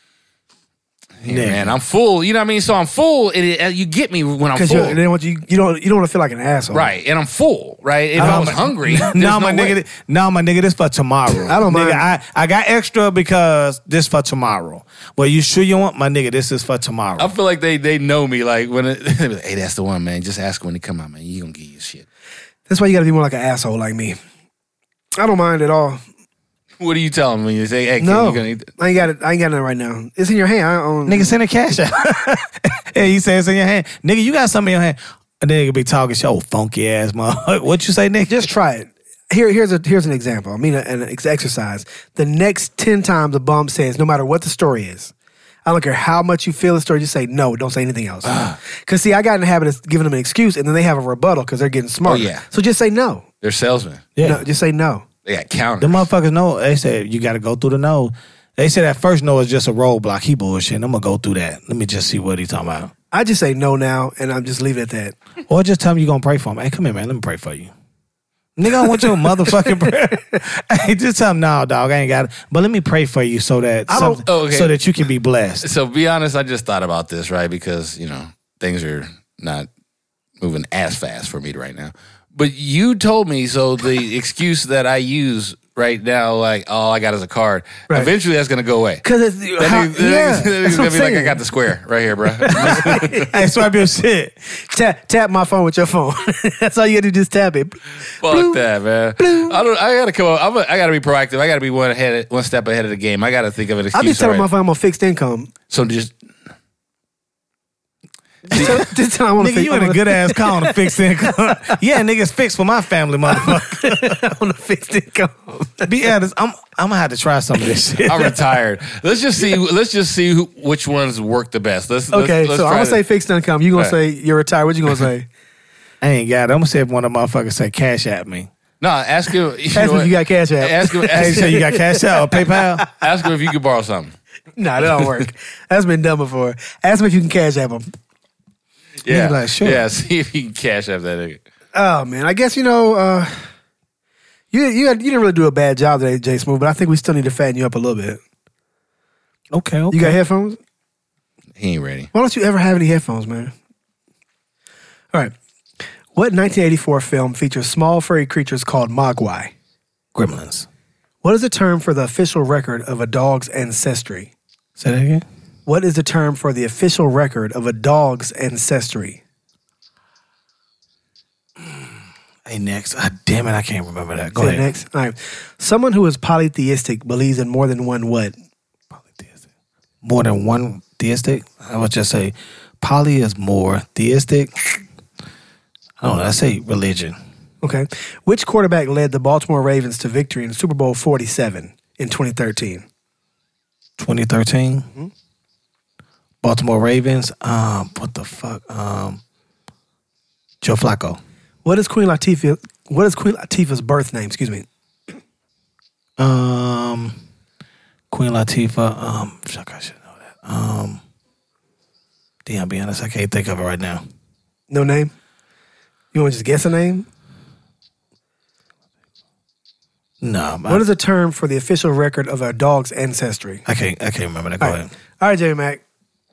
Yeah, Yeah. man, I'm full. You know what I mean? So I'm full. You get me when I'm Because full. you don't want to feel like an asshole. Right, and I'm full, right? If I was hungry, No, my nigga, this for tomorrow. I don't mind. Nigga, I got extra because this for tomorrow. Well, you sure you want my nigga? This is for tomorrow. I feel like they know me. Like when they be like, hey, that's the one, man. Just ask when he come out, man. You gonna get your shit. That's why you got to be more like an asshole like me. I don't mind at all. What are you telling me when you say, "Hey, No, you gonna eat I ain't got it. I ain't got nothing right now. It's in your hand. I don't. Nigga, send a cash out. Hey, you say it's in your hand. Nigga, you got something in your hand. And then nigga be talking shit. Oh, funky ass motherfucker. What you say, nigga? Just try it. Here's an example. I mean, an exercise. The next 10 times a bum says, no matter what the story is, I don't care how much you feel the story, just say no. Don't say anything else. Because see, I got in the habit of giving them an excuse, and then they have a rebuttal because they're getting smarter. Oh, yeah. So just say no. They're salesmen. Yeah. No, just say no. They got counters. The motherfuckers know. They said you got to go through the no. They said that first no is just a roadblock. He bullshit. I'm going to go through that. Let me just see what he's talking about. I just say no now, and I'm just leave it at that. Or just tell him you're going to pray for him. Hey, come here, man. Let me pray for you. Nigga, I want your motherfucking prayer. Hey, just tell him, no, dog, I ain't got it. But let me pray for you so that so that you can be blessed. So be honest, I just thought about this, right? Because, things are not moving as fast for me right now. But you told me, so the excuse that I use right now, like, all I got is a card, eventually that's going to go away. Because it's It's going to be like, I got the square right here, bro. Hey, swipe your shit. Tap my phone with your phone. That's all you got to do, just tap it. Fuck that, man. I got to come up. I got to be proactive. I got to be one step ahead of the game. I got to think of an excuse. I'll be telling my phone I'm on fixed income. So just... Just tell I want to Nigga, fix. you in a good ass car on a fixed income. Yeah, nigga's fixed for my family, motherfucker. On a fixed income. Be honest, I'm gonna have to try some of this shit. I'm retired. Let's just see which ones work the best. Let's So I'm try gonna say fixed income. You gonna say you're retired. What you gonna say? I ain't got it. I'm gonna say if one of the motherfuckers say cash at me. No, ask him. Ask him if you got cash app. Ask him. Hey, so you got cash out or PayPal? Ask him if you could borrow something. Nah, that don't work. That's been done before. Ask him if you can cash app him. Yeah, Nigga like, sure. Yeah, see if you can cash up that nigga. Oh man, I guess you didn't really do a bad job today, Jay Smooth. But I think we still need to fatten you up a little bit. Okay. You got headphones? He ain't ready. Why don't you ever have any headphones, man? All right. What 1984 film features small furry creatures called Mogwai? Gremlins. What is the term for the official record of a dog's ancestry? Say that again. What is the term for the official record of a dog's ancestry? Hey, next. Damn it, I can't remember that. Go Say ahead. Next. All right. Someone who is polytheistic believes in more than one what? Polytheistic. More than one theistic? I would just say poly is more. Theistic? I don't know. I say religion. Okay. Which quarterback led the Baltimore Ravens to victory in Super Bowl 47 in 2013? 2013? Mm-hmm. Baltimore Ravens. What the fuck? Joe Flacco. What is Queen Latifah's birth name? Excuse me. Queen Latifah. Fuck, I should know that. Damn, be honest, I can't think of it right now. No name? You want to just guess a name? No. What is the term for the official record of a dog's ancestry? I can't remember that. Go ahead. All right, J Mac.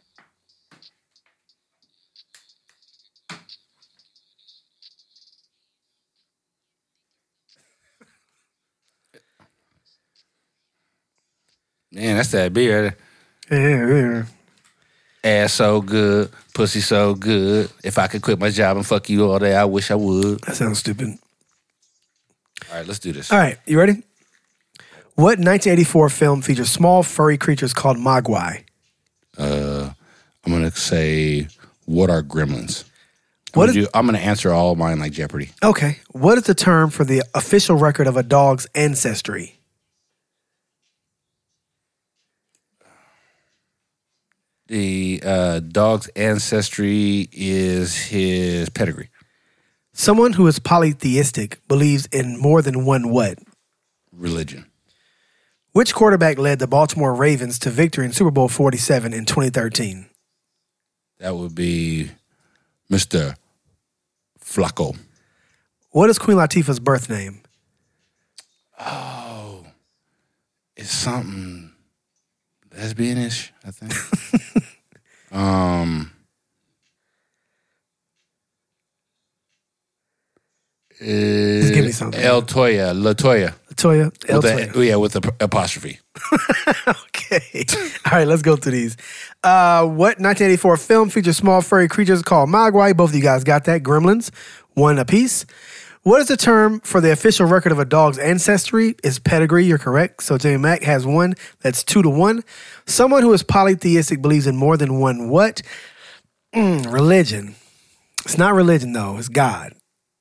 Man, that's that beer. Yeah. Ass so good, pussy so good. If I could quit my job and fuck you all day, I wish I would. That sounds stupid. All right, let's do this. All right, you ready? What 1984 film features small furry creatures called Mogwai? I'm gonna say, what are gremlins? What I'm gonna answer all of mine like Jeopardy. Okay. What is the term for the official record of a dog's ancestry? The dog's ancestry is his pedigree. Someone who is polytheistic believes in more than one what? Religion. Which quarterback led the Baltimore Ravens to victory in Super Bowl 47 in 2013? That would be Mr. Flacco. What is Queen Latifah's birth name? Oh, it's something lesbian-ish, I think. Just give me something. Latoya. Latoya. With the apostrophe. Okay. All right, let's go through these. What 1984 film features small furry creatures called Mogwai? Both of you guys got that. Gremlins, one apiece. What is the term for the official record of a dog's ancestry? Is pedigree. You're correct. So Jamie Mack has 1. That's 2-1. Someone who is polytheistic believes in more than one what? Religion. It's not religion, though. It's God.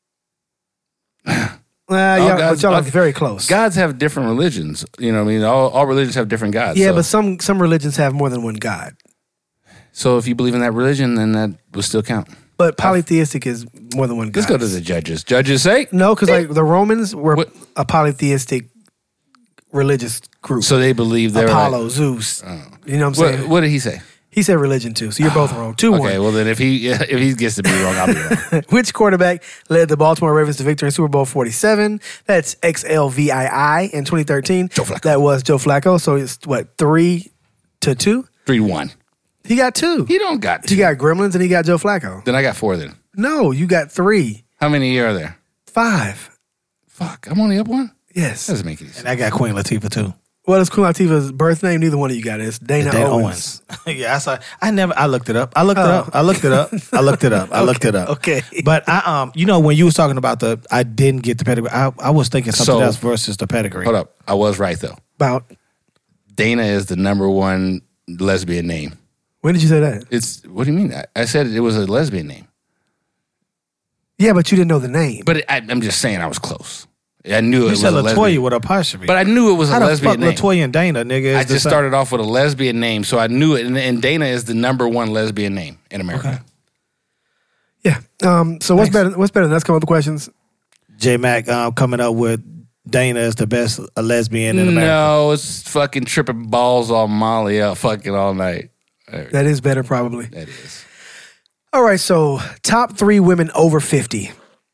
Y'all are very close. Gods have different religions. You know what I mean? All religions have different gods. Yeah, so. but some religions have more than one God. So if you believe in that religion, then that will still count. But polytheistic is more than one God. Let's go to the judges. Judges say? No, because like the Romans were a polytheistic religious group. So they believe they're Apollo, Zeus. You know what I'm saying? What did he say? He said religion too. So you're both wrong. 2-1. Okay, well then if he gets to be wrong, I'll be wrong. Which quarterback led the Baltimore Ravens to victory in Super Bowl 47? That's XLVII in 2013. Joe Flacco. That was Joe Flacco. So it's what, 3-2? 3-1. He got 2. He don't got 2. He got Gremlins and he got Joe Flacco. Then I got 4 then. No, you got 3. How many are there? 5. Fuck, I'm only up 1? Yes. That doesn't make any sense. And I got Queen Latifah too. What is Queen Latifah's birth name? Neither one of you got it. It's Dana Owens. Yeah, I saw. I looked it up. I looked it up. Okay. But when you was talking about I didn't get the pedigree. I was thinking something else versus the pedigree. Hold up. I was right though. About Dana is the #1 lesbian name. when did you say that? What do you mean? I said it was a lesbian name. Yeah, but you didn't know the name. But I'm just saying I was close. I knew it was said a LaToya lesbian. with apostrophe. But I knew it was a How lesbian the name. fuck LaToya and Dana, nigga? I just started off with a lesbian name, so I knew it. And Dana is the #1 lesbian name in America. Yeah. So what's better? What's better? Let's come up with questions. J Mac coming up with Dana is the best lesbian in America. No, it's fucking tripping balls on Molly out fucking all night. That is better, probably. That is. All right. So top 3 women over 50.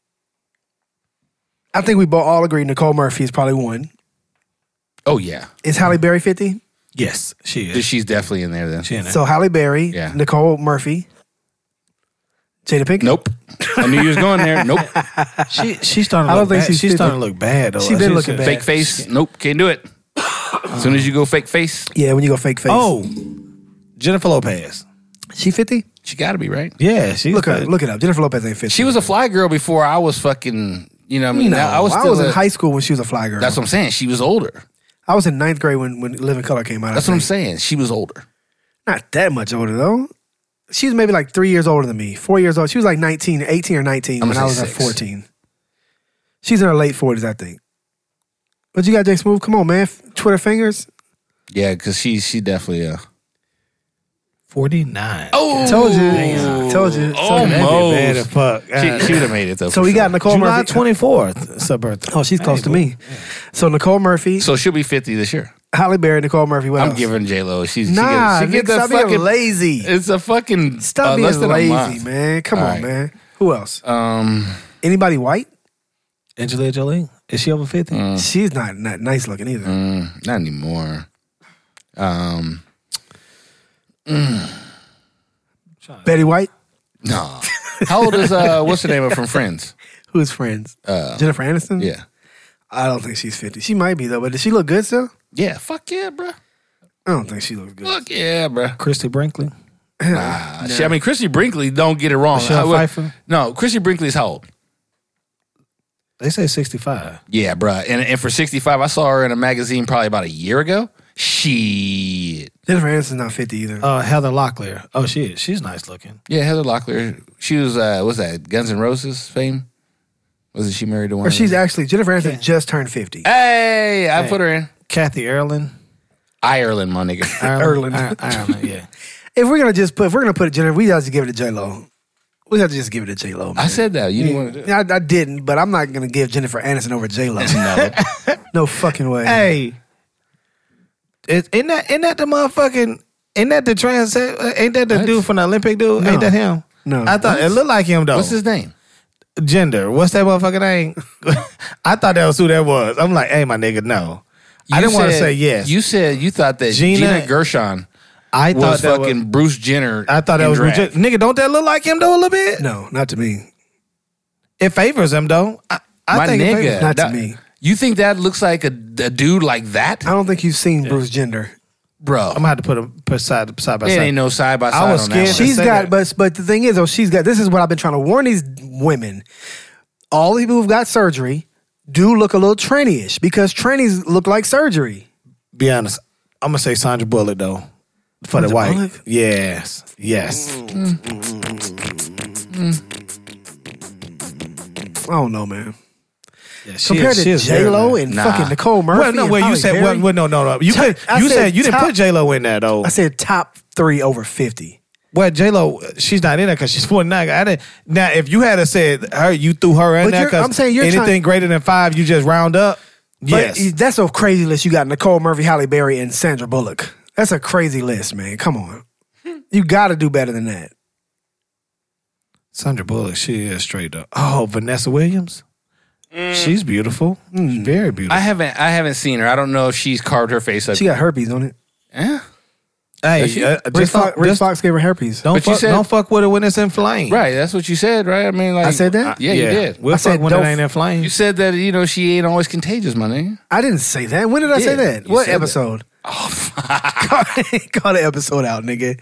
I think we both all agree Nicole Murphy is probably 1. Oh yeah, Is Halle Berry 50? Yes, she is. she's definitely in there then. She in there. So Halle Berry, Yeah. Nicole Murphy, Jada Pinkett. Nope. I knew you was going there. Nope. She's starting. I To don't look think bad. she's She's 50. starting to look bad. Though. She been looking bad. Fake face. Nope. Can't do it. As soon as you go fake face, Yeah, when you go fake face. Oh, Jennifer Lopez. she 50? she got to be right. Yeah, she's Look it up. Jennifer Lopez ain't 50. She was a fly girl before I was fucking. You know what I mean? No, I was still in high school when she was a fly girl. That's what I'm saying. She was older. I was in 9th grade when Living Color came out. That's what I'm saying. She was older. Not that much older, though. She was maybe like 3 years older than me. 4 years old. She was like 18 or 19 I'm when gonna I was say at 6. 14. She's in her late 40s, I think. What you got, Jay Smooth? Come on, man. Twitter fingers. Yeah, because she definitely. 49. Oh, Told you. Told you. Almost. Bad as fuck. She would have made it though. So for we got sure. Nicole July Murphy. 24th. It's her birthday. Oh, she's close to me. So Nicole Murphy, So she'll be 50 this year. Halle Berry, Nicole Murphy. What I'm else? giving J Lo. She Nah, gets nigga, stop being lazy. It's a fucking. Stop less being than a lazy, month. man. Come All on, right. man. Who else? Um, Anybody white? Angelina Jolie. Is she over 50? She's not nice looking either. not anymore. Betty White? No. How old is what's the name of from Friends? Who's friends? Jennifer Aniston? Yeah. I don't think she's 50. She might be, though. But does she look good still? Yeah. Fuck yeah, bro. I don't think she looks good. Fuck yeah, bro. Christy Brinkley. I mean, Chrissy Brinkley. Don't get it wrong. Michelle Pfeiffer? No, Chrissy Brinkley's how old? They say 65. Yeah, bro. And for 65, I saw her in a magazine probably about a year ago. Shit. Jennifer Aniston's not 50 either. Heather Locklear. Oh, she is. She's nice looking. Yeah, Heather Locklear. She was what's that? Guns N' Roses fame. Wasn't she married to one? Or of she's them? actually, Jennifer Aniston just turned 50. Hey, I put her in Kathy Erlin. Ireland, my nigga. Ireland. Ireland, yeah. If we're gonna put Jennifer, we have to give it to J-Lo. We have to just give it to J-Lo, man. I said that. You didn't want to do it. I didn't, but I'm not gonna give Jennifer Aniston over J-Lo. No. No fucking way. Hey, isn't that the motherfucking? Ain't that the trans? Ain't that the What? dude from the Olympic dude? No. Ain't that him? No. I thought it looked like him though. What's his name? Gender? What's that motherfucking name? I thought that was who that was. I'm like, hey, my nigga, no. I didn't want to say yes. You said you thought that Gina Gershon I thought was that fucking Bruce Jenner. I thought that in was drag. nigga. Don't that look like him though a little bit? No, not to me. It favors him though. I My think it favors nigga. him. Not to that- me. You think that looks like a dude like that, I don't think you've seen Bruce Jenner. bro? I'm gonna have to put them side by It side. ain't no side by side. I was on scared that to one. She's say got, that. but the thing is, though, she's got. This is what I've been trying to warn these women. all the people who've got surgery do look a little tranny-ish because trannies look like surgery. Be honest, I'm gonna say Sandra Bullock though for the Sandra white. Bullock? Yes. I don't know, man. Yeah, Compared to J-Lo and fucking Nicole Murphy. Well, no, and well, you Halle said Berry, no. You said you didn't put J-Lo in there though. I said top 3 over 50. Well, J-Lo, she's not in there because she's 49. Now, if you had said her, you threw her in But there I'm because saying you're anything greater than 5, you just round up. But Yes. that's a crazy list. You got Nicole Murphy, Halle Berry, and Sandra Bullock. That's a crazy list, man. Come on. You got to do better than that. Sandra Bullock, she is straight up. Oh, Vanessa Williams? She's beautiful. She's very beautiful. I haven't seen her. I don't know if she's carved her face up. She got herpes on it. Yeah. Hey, Rick Fox gave her herpes. don't fuck with it when it's inflamed. Right, that's what you said, right? I mean, like I said that? Yeah, you did. We'll I said fuck when don't- it ain't inflamed. You said that she ain't always contagious, my nigga. I didn't say that. When did I say Yeah, that? you What said episode? Call the episode out, nigga.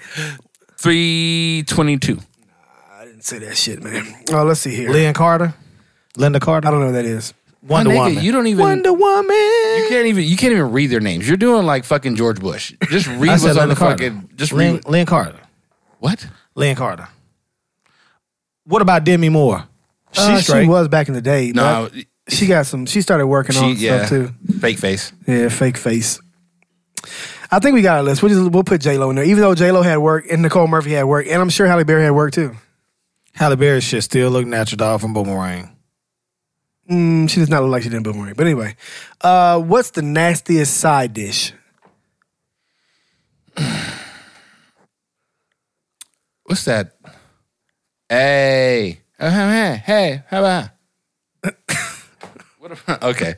322. I didn't say that shit, man. Oh, let's see here. Linda Carter? I don't know what that is. Wonder My nigga, Woman. you don't even Wonder Woman. You can't even read their names. You're doing like fucking George Bush. Just read I what's said on the Linda Carter. fucking. Just read. Lynn Carter. What? Lynn Carter. What about Demi Moore? She's straight. She was back in the day. No, but she got some. She started working on stuff too. Fake face. Yeah, fake face. I think we got a list. We'll put J-Lo in there, even though J-Lo had work and Nicole Murphy had work, and I'm sure Halle Berry had work too. Halle Berry shit still look natural dog from Boomerang. She does not look like she did in Boomerang. But anyway, what's the nastiest side dish? What's that? Hey, hey, how about? What about? Okay,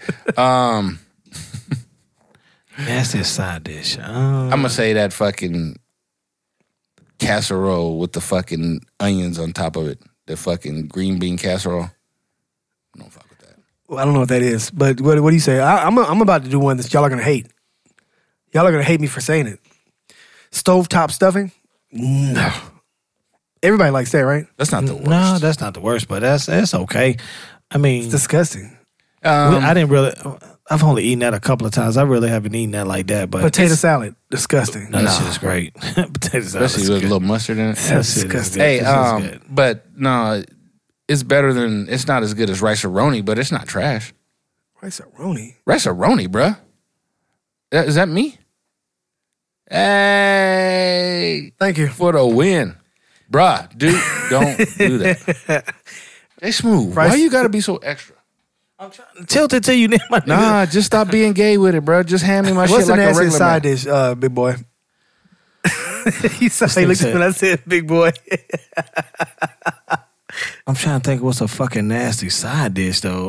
Nastiest side dish. I'm gonna say that fucking casserole with the fucking onions on top of it. The fucking green bean casserole. Don't fuck with that. Well, I don't know what that is, but what do you say? I'm about to do one that y'all are gonna hate. Y'all are gonna hate me for saying it. Stovetop stuffing? No. Everybody likes that, right? That's not the worst. No, that's not the worst, but that's okay. I mean, It's disgusting. I didn't really. I've only eaten that a couple of times. I really haven't eaten that like that. But Potato salad, disgusting. no, that shit is great. Potato salad, Especially is with a good. little mustard in it. That's That shit is disgusting. good. Hey, That shit's good. but no, it's better than. It's not as good as rice-a-roni, but it's not trash. Rice-a-roni. Rice-a-roni, bruh. Is that me? Hey, Thank you. for the win, bruh. Dude, don't do that. They smooth. Why Rice- you gotta be so extra? I'm trying to tilt it till you name my nigga. Nah, just stop being gay with it, bruh. Just hand me my What's shit the like a nastiest regular side man. dish, big boy? He looked at me when I said big boy. I'm trying to think what's a fucking nasty side dish though.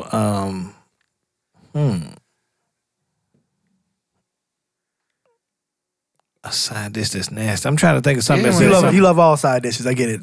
A side dish that's nasty. I'm trying to think of something Yeah, that's You well, love, you love all side dishes. I get it.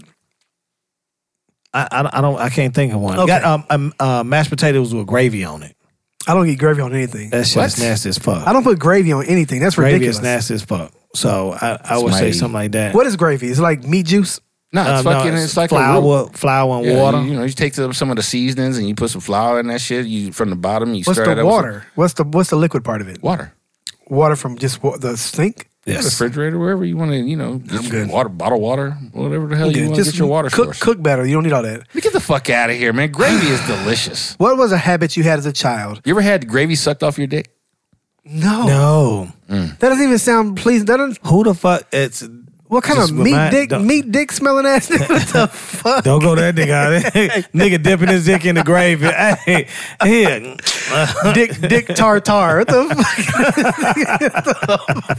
I can't think of one. Okay. Got mashed potatoes with gravy on it. I don't eat gravy on anything. That shit is nasty as fuck. I don't put gravy on anything. That's Gravy ridiculous. is nasty as fuck. So I would say mighty. something like that. What is gravy? Is it like meat juice? No, it's fucking. It's like a roux. flour and Yeah, water. You take some of the seasonings and you put some flour in that shit. You from the bottom. You What's stir it the up with water? What's the liquid part of it? some water. Water from just the sink? Yes. Refrigerator, wherever you want to, get some water, bottled water, whatever the hell you want to get your water source. cook better. You don't need all that. Get the fuck out of here, man. Gravy is delicious. What was a habit you had as a child? You ever had gravy sucked off your dick? No. No. That doesn't even sound pleasing. That doesn't, Who the fuck? It's what kind Just of remind- meat dick smelling ass? What the fuck? don't go that nigga. Nigga dipping his dick in the gravy. Hey, here. Dick tartar. What the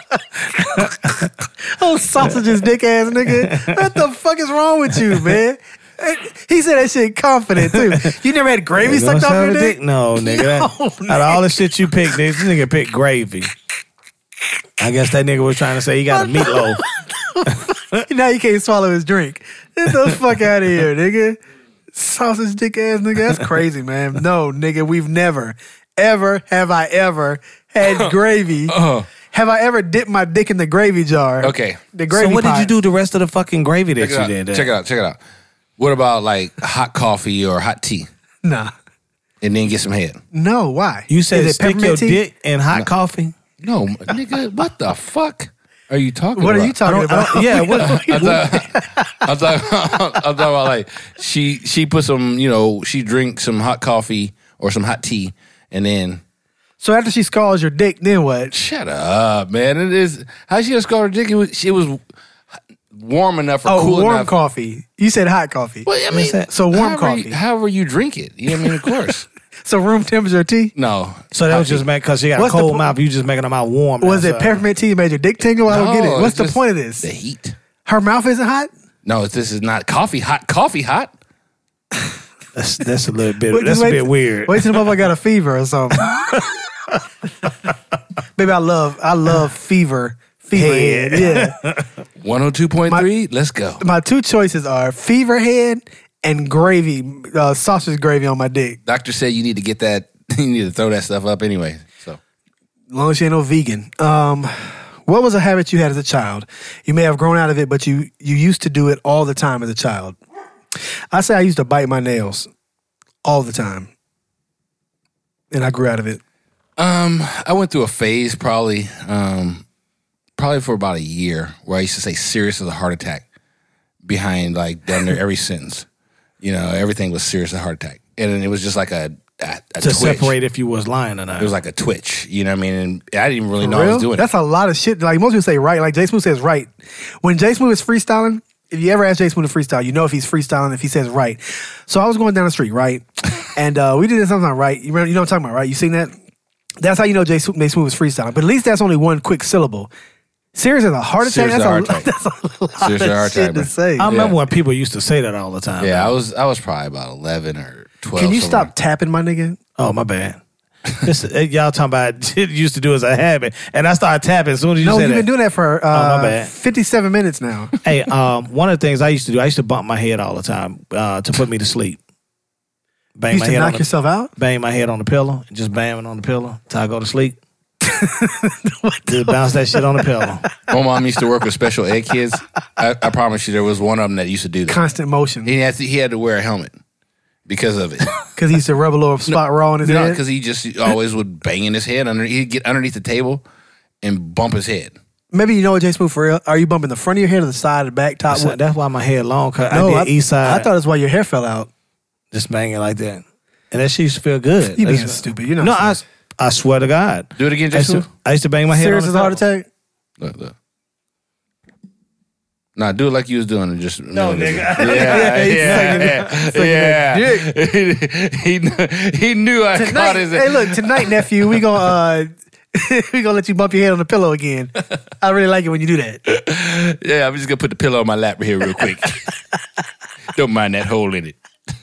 fuck? Oh, sausages, dick ass nigga. What the fuck is wrong with you, man? He said that shit confident too. You never had gravy sucked off your dick? No, nigga. No, Out of all the shit you picked, this nigga picked gravy. I guess that nigga was trying to say he got a meatloaf. Now you can't swallow his drink. Get the fuck out of here, nigga. Sausage dick ass nigga. That's crazy, man. No, nigga, we've never, ever, have I ever had gravy. Have I ever dipped my dick in the gravy jar? Okay. The gravy So what pot. did you do the rest of the fucking gravy that Check you it did? out. Check it out. What about like hot coffee or hot tea? Nah. and then get some head. No, why? You said Is it stick your peppermint tea? dick in hot coffee? No, nigga, what the fuck are you talking What about? are you talking about? Yeah, what? I'm talking about like she put some, she drinks some hot coffee or some hot tea, and then So after she scalds your dick, then what? shut up, man. It is how she gonna scald her dick? It was warm enough or cool warm enough. coffee. You said hot coffee. Well, I mean, So warm however coffee. however you drink it. You know what I mean? Of course. So room temperature tea? No. So that was just because she got What's a the cold po- mouth. You just making her mouth warm. Was now, it so- peppermint tea that made your dick tingle? I don't get it. No, What's it's the just point of this? The heat. Her mouth isn't hot? No, this is not coffee hot. Coffee hot. That's a little bit. Wait, That's just a wait- bit weird. Wait till the motherfucker got a fever or something. Baby, I love fever. Fever head. Yeah. 102.3. Let's go. My two choices are fever head and gravy, sausage gravy on my dick. Doctor said you need to get that. You need to throw that stuff up anyway. So As long as you ain't no vegan. What was a habit you had as a child? You may have grown out of it, but you used to do it all the time as a child. I say I used to bite my nails all the time. And I grew out of it. I went through a phase probably for about a year where I used to say serious as a heart attack behind like damn near every sentence. Everything was serious as a heart attack. And then it was just like a To twitch. separate if you was lying or not. It was like a twitch. You know what I mean? And I didn't even really know I Real? was doing That's it. a lot of shit. Like most people say right. Like Jay Smooth says right. When Jay Smooth is freestyling, if you ever ask Jay Smooth to freestyle, you know if he's freestyling if he says right. So I was going down the street, right? And we did something right. You know what I'm talking about, right? You seen that? That's how you know Jay Smooth is freestyling. But at least that's only one quick syllable. Serious as a heart attack? Serious as a heart attack. That's a lot Serious as a heart of shit attack, to man. say. I remember when people used to say that all the time. Yeah, I was probably about 11 or 12. Can you somewhere. stop tapping, my nigga? Oh, my bad. Y'all talking about it used to do as a habit, and I started tapping as soon as you No, said you've that. been doing that for my bad. 57 minutes now. Hey, one of the things I used to do, I used to bump my head all the time to put me to sleep. You Bang used my to head knock on the, yourself out? bang my head on the pillow, and just bang it on the pillow till I go to sleep. Just bounce that shit on the pillow. My mom used to work with special ed kids. I promise you, there was one of them that used to do that. Constant motion. He had to wear a helmet because of it. Because he used to rub a little spot raw on his head? Because he just always would bang in his head. He'd get underneath the table and bump his head. Maybe you know what, Jay Smooth, for real? Are you bumping the front of your head or the side, the back, top? So What? that's why my head long. Cause No, I did east side. I thought that's why your hair fell out. just banging like that, and that shit used to feel good. You being That's- stupid. You're not No, serious. I swear to God. Do it again, I used Jason. to, I used to bang my head Serious on as the a heart pillow. attack? Look. Nah, do it like you was doing it. Just nigga. Yeah. He knew I caught Tonight, his. hey, look, tonight, nephew, we gonna let you bump your head on the pillow again. I really like it when you do that. Yeah, I'm just gonna put the pillow on my lap here real quick. Don't mind that hole in it.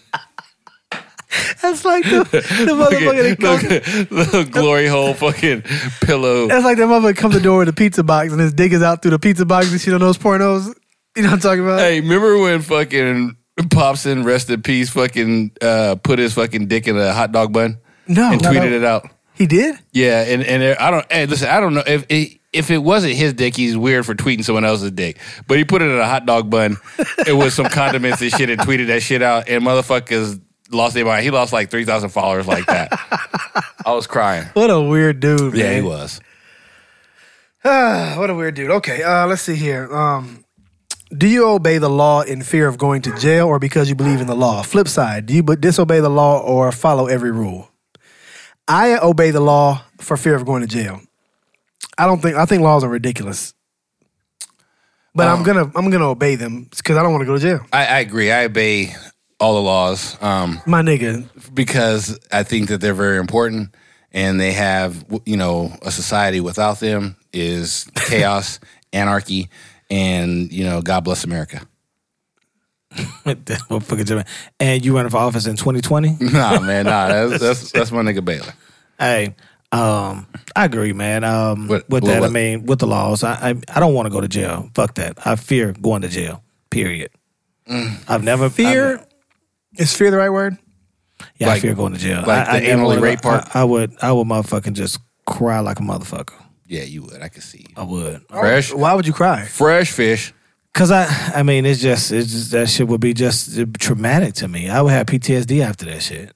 That's like the motherfucker that comes. Little glory hole fucking pillow. That's like that motherfucker comes to the door with a pizza box and his dick is out through the pizza box and shit on those pornos. You know what I'm talking about? Hey, remember when fucking Popson, rest in peace, fucking put his fucking dick in a hot dog bun No. and tweeted it out? He did? Yeah, and I don't. Hey, listen, I don't know if it wasn't his dick, he's weird for tweeting someone else's dick. But he put it in a hot dog bun. It was some condiments and shit, and tweeted that shit out. And motherfuckers lost their mind. He lost like 3,000 followers like that. I was crying. What a weird dude, Yeah, man. he was. What a weird dude. Okay, let's see here. Do you obey the law in fear of going to jail or because you believe in the law? Flip side, do you disobey the law or follow every rule? I obey the law for fear of going to jail. I think laws are ridiculous. But I'm gonna obey them because I don't want to go to jail. I agree. I obey all the laws My nigga. because I think that they're very important, and they have, a society without them is chaos, anarchy, and God bless America. That motherfucker Jimmy. And you running for office in 2020? Nah, man, that's my nigga Baylor. Hey, I agree, man. What- with that, what- I mean, with the laws, I don't want to go to jail. Fuck that. I fear going to jail. Period. I've never Fear? Is fear the right word? Yeah, I Like- fear going to jail. like I the never anally wanna go- rape part? I would motherfucking just cry like a motherfucker. Yeah, you would. I could see you. I would. Fresh, Why would you cry? fresh fish. Cause I mean, it's just that shit would be just traumatic to me. I would have PTSD after that shit.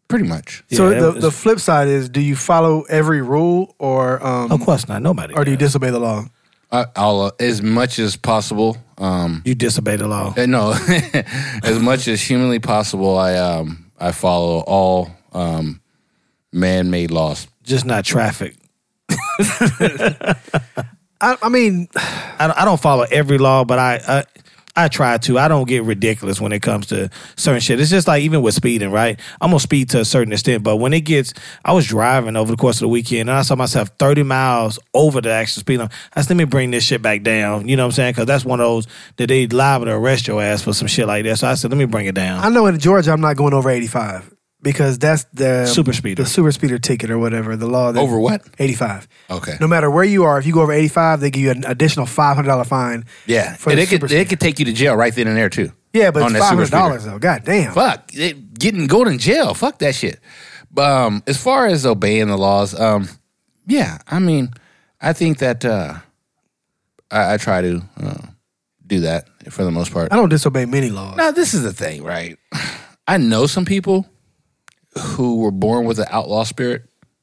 Pretty much. So Yeah, the flip side is, do you follow every rule or of course not. Nobody. or do you does. disobey the law? I'll as much as possible. You disobey the law. No, as much as humanly possible, I follow all man-made laws. Just not traffic. I mean, I don't follow every law, but I try to. I don't get ridiculous when it comes to certain shit. It's just like even with speeding, right? I'm gonna speed to a certain extent, but when it gets, I was driving over the course of the weekend, and I saw myself 30 miles over the actual speed limit. I said, let me bring this shit back down. You know what I'm saying? Because that's one of those that they liable to arrest your ass for some shit like that. So I said, let me bring it down. I know in Georgia I'm not going over 85 because that's the Super speeder. the super speeder ticket or whatever. The law that, Over what? 85. Okay. No matter where you are, if you go over 85, they give you an additional $500 fine. Yeah, for and the it could super speeder. take you to jail right then and there too. Yeah, but on it's that super $500 speeder. though. God damn. Fuck, going to jail. Fuck that shit. But as far as obeying the laws, yeah, I mean, I think that I try to do that for the most part. I don't disobey many laws. Now, this is the thing, right? I know some people who were born with an outlaw spirit,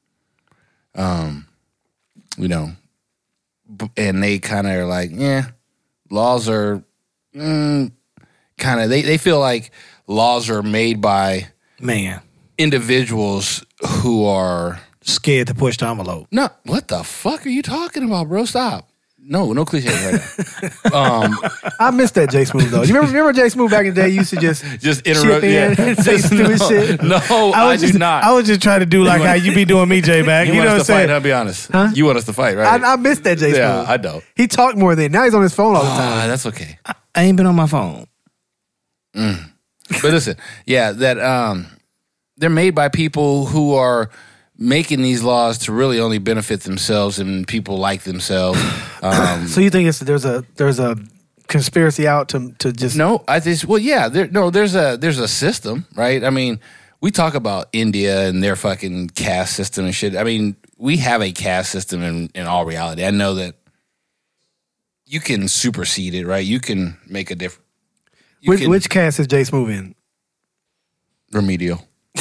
you know, and they kind of are like, yeah, laws are kind of, they feel like laws are made by Man, individuals who are, scared to push the envelope. no, what the fuck are you talking about, bro? Stop. No cliches right now. I missed that Jay Smooth though. You remember Jay Smooth back in the day? Used to just Interrupt. chip in and say stupid shit. No, I do not. I was just trying to do like how you be doing me, J Back. You You want know what I'm us to fight? saying? I'll be honest. Huh? You want us to fight, right? I missed that Jay Smooth. Yeah, I don't. He talked more then. Now he's on his phone all the time. That's okay. I ain't been on my phone. But listen, yeah, that they're made by people who are making these laws to really only benefit themselves and people like themselves. So you think there's a conspiracy out to just No, I just there's a system, right? I mean, we talk about India and their fucking caste system and shit. I mean, we have a caste system in all reality. I know that you can supersede it, right? You can make a difference. which cast is Jay Smooth in? Remedial.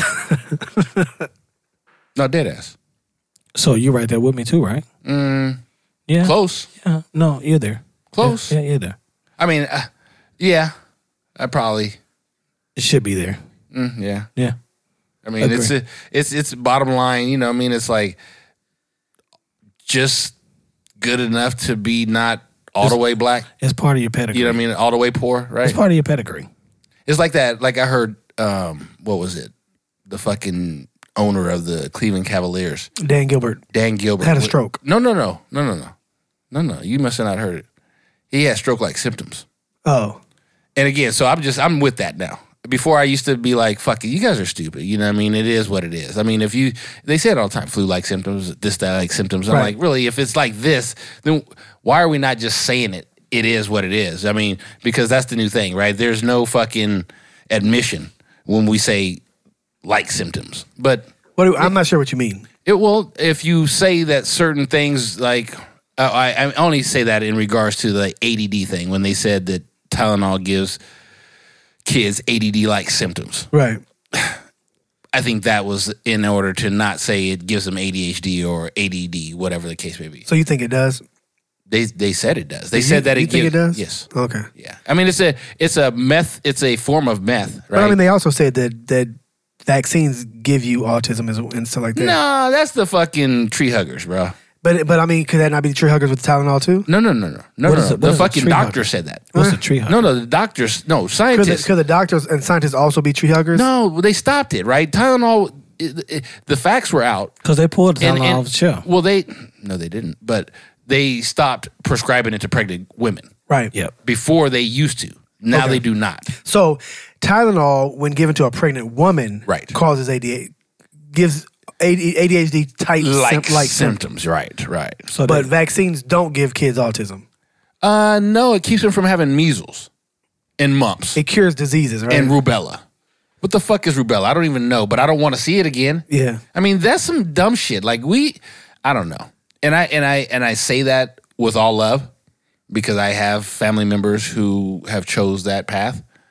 No, dead ass. So you're right there with me too, right? Yeah. Close. Yeah. No, you're there. Close. Yeah, you're there. I mean, yeah, I probably, It should be there. yeah. Yeah. I mean, Agree. it's bottom line, you know. I mean, it's like just good enough to be not all the way black. It's part of your pedigree. You know what I mean? All the way poor, right? It's part of your pedigree. It's like that. Like I heard, what was it? The fucking owner of the Cleveland Cavaliers, Dan Gilbert. Dan Gilbert, Had a stroke. No. You must have not heard it. He had stroke-like symptoms. Oh. And again, so I'm with that now. Before I used to be like, fuck it, you guys are stupid. You know what I mean? It is what it is. I mean, they say it all the time, flu-like symptoms, that-like symptoms. I'm Right. like, really, if it's like this, then why are we not just saying it? It is what it is. I mean, because that's the new thing, right? There's no fucking admission when we say like symptoms. But I'm not sure what you mean. if you say that certain things like, I only say that in regards to the ADD thing, when they said that Tylenol gives kids ADD-like symptoms. Right. I think that was in order to not say it gives them ADHD or ADD, whatever the case may be. So you think it does? They said it does. They said that you it think gives. it does? Yes. Okay. Yeah. I mean, it's a meth. It's a form of meth, right? But I mean, they also said that vaccines give you autism and stuff like that. No, that's the fucking tree huggers, bro. But I mean, could that not be the tree huggers with Tylenol too? No. What is The a fucking tree doctor hugger? said that. What's a tree hugger? No, the doctors. No, scientists. Could the doctors and scientists also be tree huggers? No, they stopped it, right? Tylenol, the facts were out. Because they pulled the And- Tylenol and- off the shelf. Well, they didn't, but they stopped prescribing it to pregnant women Right. Yep. before they used to. Now Okay. they do not. So Tylenol, when given to a pregnant woman, Right. causes ADHD, gives ADHD type like symptoms. symptoms, right. So But they- vaccines don't give kids autism. No, it keeps them from having measles and mumps It cures diseases, right? and rubella. What the fuck is rubella? I don't even know, but I don't want to see it again. Yeah. I mean, that's some dumb shit. Like I don't know. And I say that with all love because I have family members who have chose that path.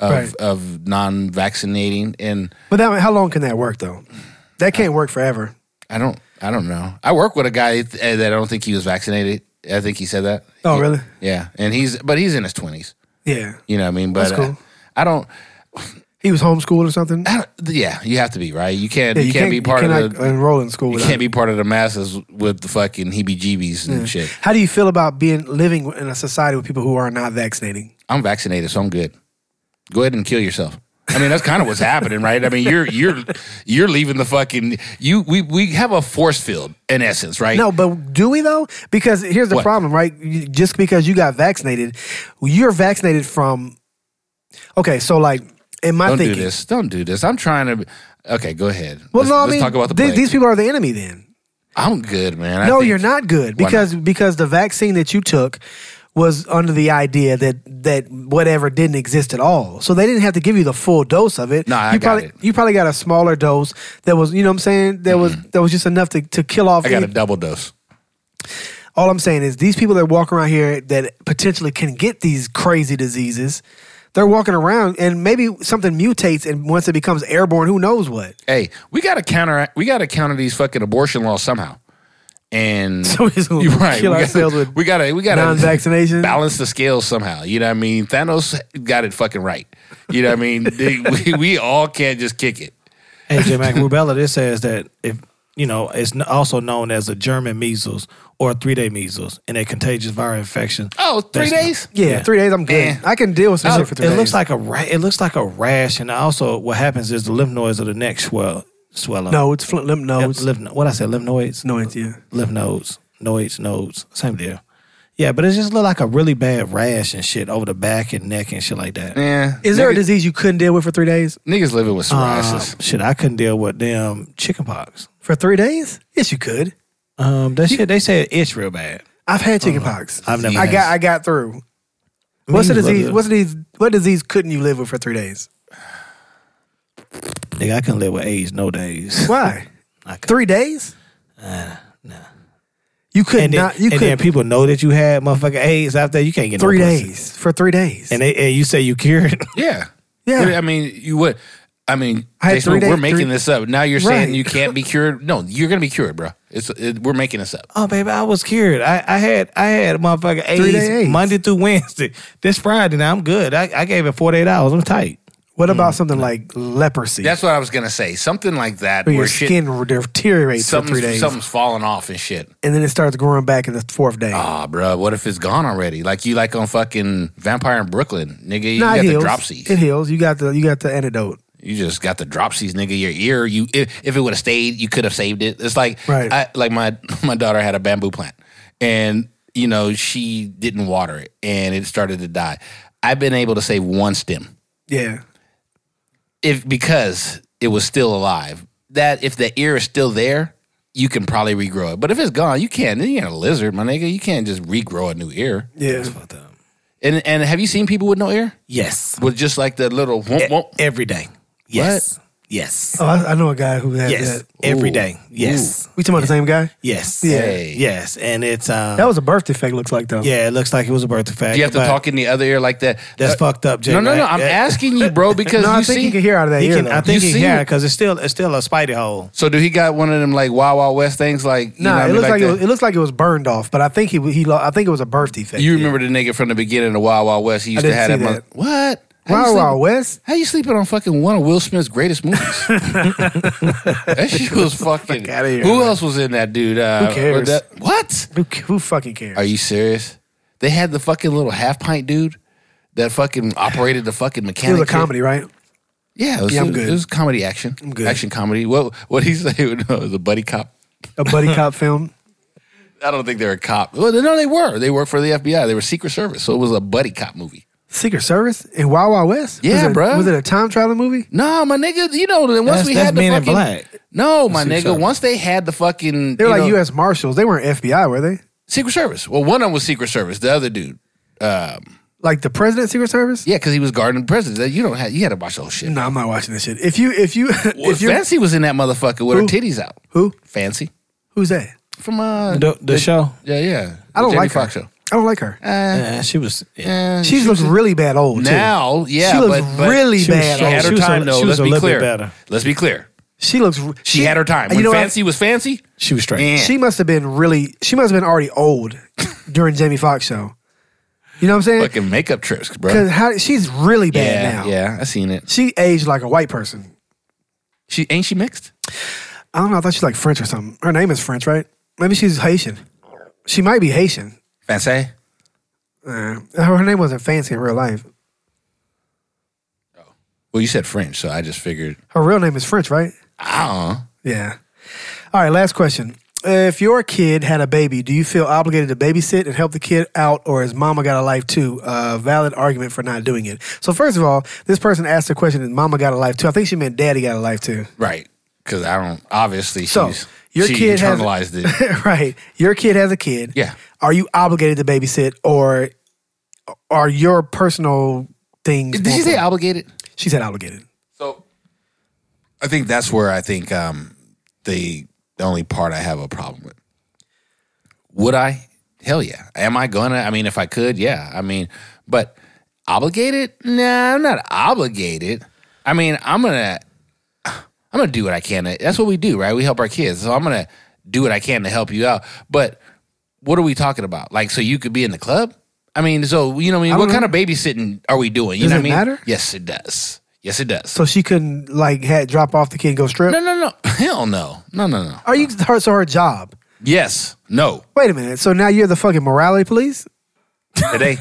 Right. of non-vaccinating, and But how long can that work though? That can't work forever. I don't know. I work with a guy that I don't think he was vaccinated. I think he said that. Oh, really? Yeah, and he's in his 20s. Yeah. You know what I mean? But That's cool. I don't. He was homeschooled or something. Yeah, you have to be right. You can't. Yeah, you can't be part of cannot the. enroll in school. You without can't be it. part of the masses with the fucking heebie-jeebies and shit. How do you feel about living in a society with people who are not vaccinating? I'm vaccinated, so I'm good. Go ahead and kill yourself. I mean, that's kind of what's happening, right? I mean, you're leaving the fucking we have a force field in essence, right? No, but do we though? Because here's the What? problem, right? Just because you got vaccinated, you're vaccinated from. Okay, so like in my Don't thinking, do this. Don't do this. I'm trying to. Okay, go ahead. well, no, I let's mean, talk about the these plague. people are the enemy. Then I'm good, man. I no, think- you're not good Why because the vaccine that you took was under the idea that whatever didn't exist at all. So they didn't have to give you the full dose of it. No, I you got probably it. you probably got a smaller dose that was, you know what I'm saying? That was just enough to kill off. I got a double dose. All I'm saying is these people that walk around here that potentially can get these crazy diseases, they're walking around and maybe something mutates and once it becomes airborne, who knows what? Hey, we got to counter these fucking abortion laws somehow. And So we're just gonna you're right. kill ourselves with we gotta non-vaccination? balance the scales somehow. You know what I mean? Thanos got it fucking right. You know what I mean? we all can't just kick it. Hey, J Mac, rubella, this says that if it's also known as a German measles or a 3-day measles and a contagious viral infection. Oh, 3 days? Yeah, 3 days I'm good. Eh. I can deal with some shit for 3 It days. looks like it looks like a rash, and also what happens is the lymph nodes of the neck swell up. no, it's lymph nodes. What I said, lymph nodes? No, it's yeah. Lymph nodes, nodes, same deal. Yeah, but it just look like a really bad rash and shit over the back and neck and shit like that. Yeah. Is there a disease you couldn't deal with for 3 days? Niggas living with psoriasis. Shit, I couldn't deal with them chicken pox. For 3 days? Yes, you could. That shit they said it itch real bad. I've had chicken pox. I've never. I got through. What's the disease? What disease couldn't you live with for 3 days? Nigga, I couldn't live with AIDS no days. Why? I couldn't. 3 days? Nah. You could And then, not. You and then could people know that you had motherfucking AIDS after you can't get 3 no pussy. days for 3 days. And you say you cured. Yeah. Yeah. I mean, you would. I mean, I had Jason, 3 days- we're making three- this up. Now you're Right. saying you can't be cured. No, you're going to be cured, bro. We're making this up. Oh, baby, I was cured. I had motherfucking 3-day AIDS AIDS. Monday through Wednesday. This Friday now I'm good. I gave it 48 hours. I'm tight. what about something like leprosy? That's what I was going to say. Something like that where your where shit, skin deteriorates for 3 days, something's falling off and shit. and then it starts growing back in the 4th day. Ah, bro, what if it's gone already? Like you like on fucking Vampire in Brooklyn, nigga. You Nah, got it the heals. dropsies. It heals. You got the antidote. You just got the dropsies, nigga. Your ear, if it would have stayed, you could have saved it. It's like, Right. my daughter had a bamboo plant, and she didn't water it, and it started to die. I've been able to save one stem, Yeah. because it was still alive. That if the ear is still there, you can probably regrow it. But if it's gone, you can't. You ain't a lizard, my nigga. You can't just regrow a new ear. Yeah. And have you seen people with no ear? Yes. With just like the little whoomp, whoomp? Every day. Yes. Yes. Oh, I know a guy who has Yes. that. Every Ooh. day. Yes. We talking about the same guy? Yes. Yeah. Hey. Yes. And it's That was a birth defect. Looks like though. yeah, it looks like it was a birth defect. Do you have to but talk in the other ear like that? That's fucked up, Jay. No. man. I'm asking you, bro, because No, I you think see. he can hear out of that He ear. can, though. I think You he see can it? because it's still a spidey hole. So do he got one of them like Wild Wild West things? Like you know Nah, what I it mean, looks like that? it looks like it was burned off, but I think I think it was a birth defect. You remember the nigga from the beginning of Wild Wild West? He used I to have didn't that. see that. What? How you Wild sleeping- Wild West? How you sleeping on fucking one of Will Smith's greatest movies? That shit was fucking. outta here, Who man. else was in that, dude? Who cares? What? Who fucking cares? Are you serious? They had the fucking little half pint dude that fucking operated the fucking It mechanic. was a comedy, right? Yeah, it was, Yeah, I'm good. It was comedy action. I'm good. Action comedy. What he say? It was a buddy cop. A buddy cop film. I don't think they were a cop. Well, no, they were. They worked for the FBI. They were Secret Service, so it was a buddy cop movie. Secret Service in Wild Wild West? Yeah, was it, bruh. Was it a time traveling movie? No, my nigga, once That's- we that's had the Men in fucking Black. No, my Secret nigga, Service. once they had the fucking They were like U.S. Marshals. They weren't FBI, were they? Secret Service. Well, one of them was Secret Service. The other dude, Like the president Secret Service? yeah, because he was guarding the president. You had to watch the whole shit. No, I'm not watching this shit. If you Fancy was in that motherfucker with her Who? titties out. who? Fancy Who's that? from The show. yeah. I don't Jamie like her. Foxx show. I don't like her. She was. She looks really bad old, too. Now, yeah. She looks but really she was bad She had old. her time, though. She was Let's a be little clear. bit better. Let's be clear. She looks... She had her time. When you know fancy was fancy, She was straight. yeah. She must have been already old during Jamie Foxx show. You know what I'm saying? fucking makeup trips, bro. Because she's really bad now. Yeah, I seen it. She aged like a white person. Ain't she mixed? I don't know. I thought she's like French or something. Her name is French, right? Maybe she's Haitian. She might be Haitian. Fancy? Her name wasn't Fancy in real life. Well, you said French, so I just figured. Her real name is French, right? I don't know. Yeah. All right, last question. If your kid had a baby, do you feel obligated to babysit and help the kid out, or is mama got a life too? A valid argument for not doing it. So first of all, this person asked the question, is mama got a life too? I think she meant daddy got a life too. Right. Because I don't, obviously, So, your she kid has- internalized it. Right. Your kid has a kid. Yeah. Are you obligated to babysit, or are your personal things... Did she say obligated? She said obligated. So I think that's where I think the only part I have a problem with. Would I? Hell yeah. Am I gonna? I mean, if I could, yeah. I mean, but obligated? Nah, I'm not obligated. I mean, I'm gonna do what I can. That's what we do, right? We help our kids. So I'm gonna do what I can to help you out. But what are we talking about? Like, so you could be in the club? I mean, so, you know what I mean? What kind of babysitting are we doing? You Does know it what I mean? matter? Yes, it does. Yes, it does. So she couldn't drop off the kid and go strip? No. Hell no. No. Are you her job? Yes. No. Wait a minute. So now you're the fucking morality police? Today.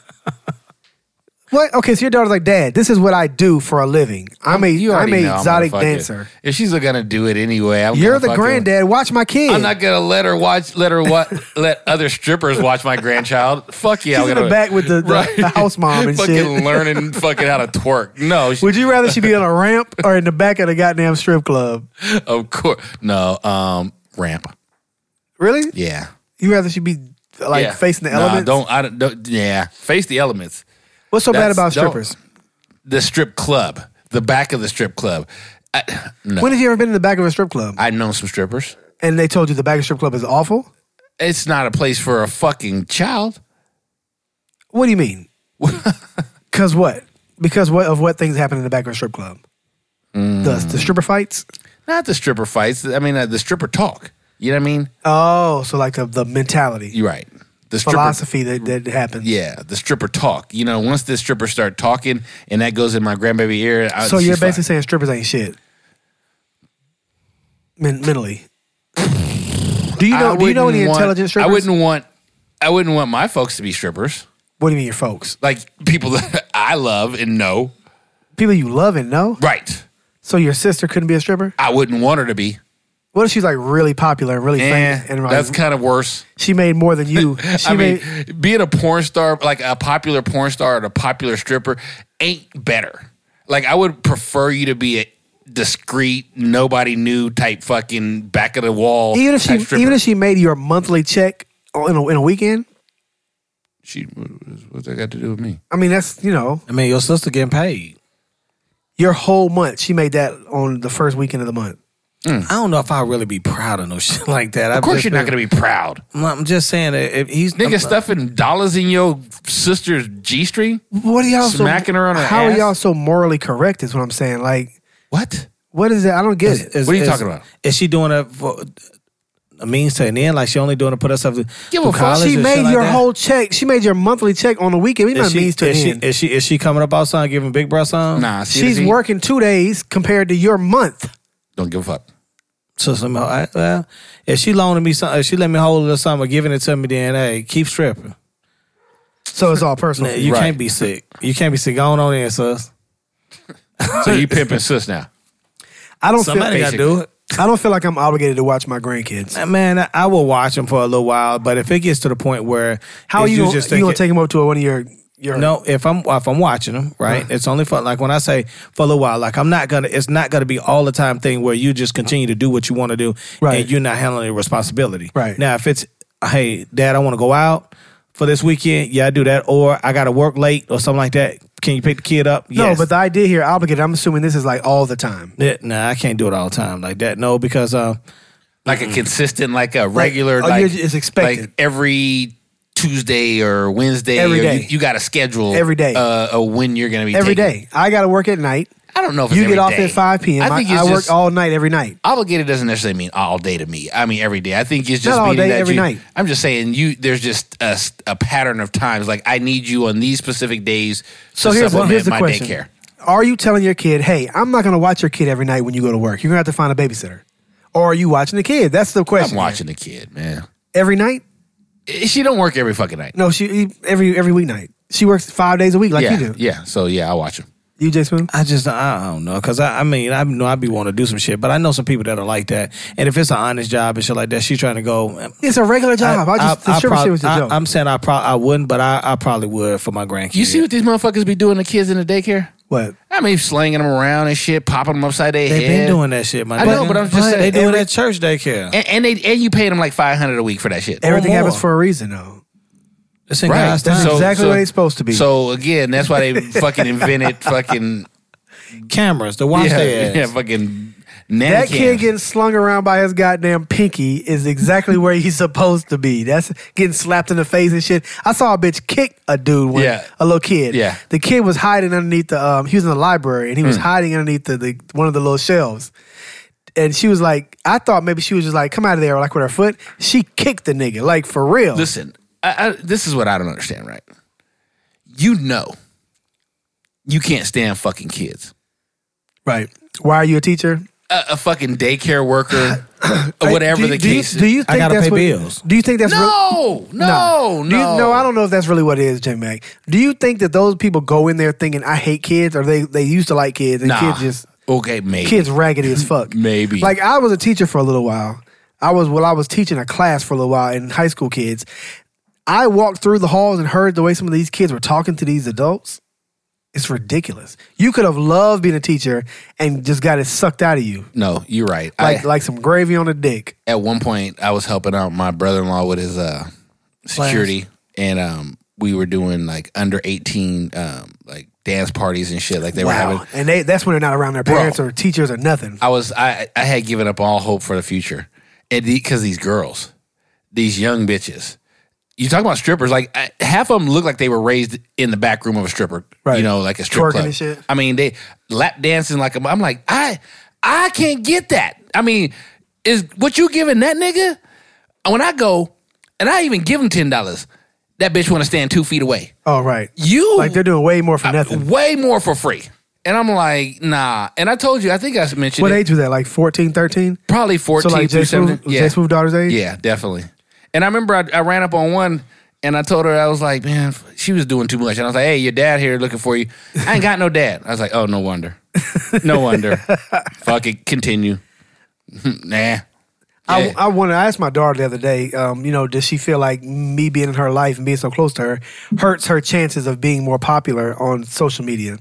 What? Okay, so your daughter's like, Dad, this is what I do for a living. I'm a You already know I'm exotic gonna fuck it. dancer. If she's gonna do it anyway, You're the granddad. Watch my kid. I'm not gonna let other strippers watch my grandchild. Fuck yeah. She's in the back with the house mom and fucking shit. learning fucking how to twerk. No, Would you rather she be on a ramp or in the back of the goddamn strip club? of course. No, ramp. Really? Yeah. You rather she be like Yeah. facing the Nah, elements? don't. Yeah. Face the elements. What's so bad That's- about don't- strippers? The strip club. The back of the strip club. No. When have you ever been in the back of a strip club I've known some strippers. and they told you the back of the strip club is awful? It's not a place for a fucking child. What do you mean? Because what? Because what things happen in the back of a strip club? The stripper fights? Not the stripper fights. I mean, the stripper talk. You know what I mean? Oh, so like the mentality, You're right. The stripper, philosophy that happens. yeah, the stripper talk. You know, once the strippers start talking and that goes in my grandbaby ear, So you're she's basically fine. saying strippers ain't shit. Mentally. Do you know any intelligent strippers? I wouldn't want my folks to be strippers. What do you mean your folks? Like people that I love and know. People you love and know? Right. So your sister couldn't be a stripper? I wouldn't want her to be. What if she's like really popular and really famous? And like, That's kind of worse. she made more than you. Being a porn star, like a popular porn star or a popular stripper, ain't better. Like, I would prefer you to be a discreet, nobody knew type fucking back of the wall. even type stripper. if she made your monthly check in a weekend. What's that got to do with me? I mean, that's I mean, your sister getting paid. your whole month. She made that on the first weekend of the month. I don't know if I'd really be proud of no shit like that. Of course, you're not going to be proud. I'm just saying that if he's Nigga stuffing dollars in your sister's G-string? What are y'all Smacking her on her How ass? are y'all so morally correct? Is what I'm saying. Like, What? what is it? I don't get it. What are you talking about? Is she doing it for a means to an end? Like she only doing it to put herself through Give a fuck. college? She or made shit like your that? whole check. She made your monthly check on the weekend. We not means to an end. Is she coming up outside giving big bro some? Nah, see, She's working 2 days compared to your month. Don't give a fuck. So somehow, well, if she loaning me something, if she let me hold it or something, or giving it to me, then hey, keep stripping. So it's all personal. You Right. can't be sick. You can't be sick. Go on in, sus. So you pimping sis now. I don't Somebody got to feel. do it. I don't feel like I'm obligated to watch my grandkids. Man, I will watch them for a little while, but if it gets to the point where How are it's you just gonna thinking- take them up to one of your? No, if I'm watching them, right, it's only for like when I say for a little while, like it's not gonna be all the time thing where you just continue to do what you want to do, Right. and you're not handling the responsibility. Right. Now, if it's hey, Dad, I want to go out for this weekend, yeah, I do that, or I got to work late or something like that. Can you pick the kid up? No, Yes. but the idea here, obligated. I'm assuming this is like all the time. Yeah, nah, I can't do it all the time like that. No, because Like a consistent, like a regular, oh, like it's expected. like every Tuesday or Wednesday. Every or day. You got to schedule Every day. when you're going to be Every taking day. I got to work at night. I don't know if it's You every get off day. at 5 p.m. I think I it's work just, all night every night. obligated doesn't necessarily mean all day to me. I mean every day. I think it's just Not all meaning day, that every night. I'm just saying there's just a pattern of times. Like I need you on these specific days So to here's supplement the my question. daycare. Are you telling your kid, hey, I'm not going to watch your kid every night when you go to work. You're going to have to find a babysitter. Or are you watching the kid? That's the question. I'm watching the kid, man. Every night? She don't work every fucking night. No, she every weeknight. She works 5 days a week like yeah, you do. yeah. So yeah, I watch him. You, J. Spoon? I don't know, because I mean, I know I'd be wanting to do some shit, but I know some people that are like that. And if it's an honest job and shit like that, she's trying to go. It's a regular job. The shit was a joke. I'm saying I wouldn't, but I probably would for my grandkids. You see what these motherfuckers be doing to kids in the daycare? What? I mean, slinging them around and shit, popping them upside their They've head. been doing that shit, man. I know, but I'm just saying. They do it at church daycare. And you paying them like $500 a week for that shit. Everything more. happens for a reason, though. It's in Right. God's That's time. exactly what it's supposed to be. So again, that's why they fucking invented fucking Cameras to watch their ass. yeah, fucking That nanny kid cams. getting slung around by his goddamn pinky is exactly where he's supposed to be. That's getting slapped in the face and shit. I saw a bitch kick a dude, a little kid. Yeah. The kid was hiding underneath the, he was in the library and he was hiding underneath the one of the little shelves. And she was like, I thought maybe she was just like, come out of there, like with her foot. She kicked the nigga, like for real. Listen, this is what I don't understand, right? You know, you can't stand fucking kids. Right. Why are you a teacher? A fucking daycare worker, or whatever the case. Do you think I gotta that's pay what, bills. Do you think that's No. No, I don't know if that's really what it is, J Mac. Do you think that those people go in there thinking I hate kids, or they used to like kids and Nah. kids just Okay, maybe. kids raggedy as fuck? Maybe. Like I was a teacher for a little while. I was teaching a class for a little while in high school kids. I walked through the halls and heard the way some of these kids were talking to these adults. It's ridiculous. You could have loved being a teacher and just got it sucked out of you. No, you're right. Like some gravy on a dick. At one point, I was helping out my brother-in-law with his security, and we were doing like under 18 like dance parties and shit. Like they were having. And that's when they're not around their parents or teachers or nothing. I had given up all hope for the future, and because these girls, these young bitches. You talk about strippers, like half of them look like they were raised in the back room of a stripper, Right. You know, like a strip Twerking club. and shit. I mean, they lap dancing like I'm like, I can't get that. I mean, is what you giving that nigga? When I go, and I even give him $10, that bitch want to stand 2 feet away. Oh, right. You Like they're doing way more for nothing. way more for free. And I'm like, nah. And I told you, I think I mentioned What it, age was that? Like 14, 13? probably 14 So like through Jay 17. Smooth's daughter's age? Yeah, definitely. And I remember I ran up on one and I told her, I was like, man, she was doing too much. And I was like, hey, your dad here looking for you. I ain't got no dad. I was like, oh, no wonder. No wonder. Fuck it, continue. Nah. I Yeah. asked my daughter the other day, does she feel like me being in her life and being so close to her hurts her chances of being more popular on social media?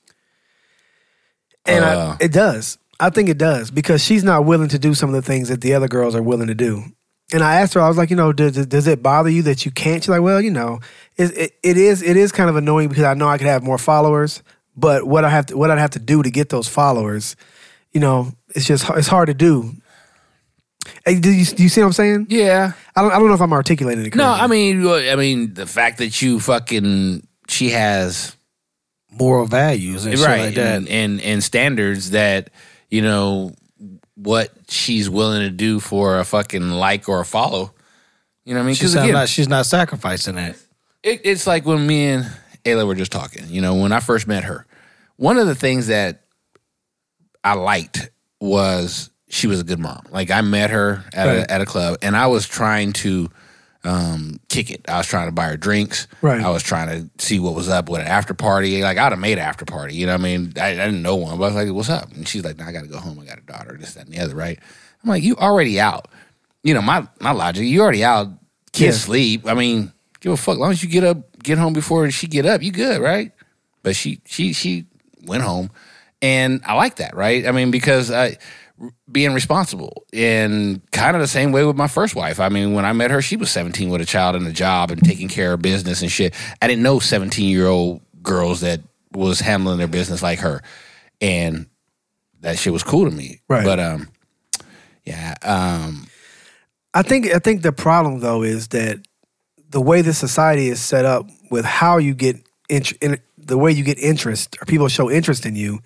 And it does. I think it does because she's not willing to do some of the things that the other girls are willing to do. And I asked her, I was like, does it bother you that you can't? She's like, well, it is kind of annoying because I know I could have more followers, but what I'd have to do to get those followers, it's hard to do. Hey, do you see what I'm saying? Yeah. I don't know if I'm articulating it correctly. No, I mean, the fact that she has Moral values and shit right like that. and standards that what she's willing to do for a fucking like or a follow. You know what I mean? She's not sacrificing that. It's like when me and Ayla were just talking. When I first met her, one of the things that I liked was she was a good mom. Like I met her at a club, and I was trying to kick it. I was trying to buy her drinks. Right. I was trying to see what was up with an after party. Like I'd have made an after party. You know what I mean? I didn't know one, but I was like, "What's up?" And she's like, "I got to go home. I got a daughter. This, that, and the other." Right? I'm like, "You already out." My logic. You already out. Kids sleep. I mean, give a fuck. As long as you get home before she get up, you good, right? But she went home, and I like that, right? I mean, because being responsible, and kind of the same way with my first wife. I mean, when I met her, she was 17 with a child and a job and taking care of business and shit. I didn't know 17-year-old girls that was handling their business like her, and that shit was cool to me. Right. But I I think the problem though is that the way this society is set up with how you get the way you get interest, or people show interest in you,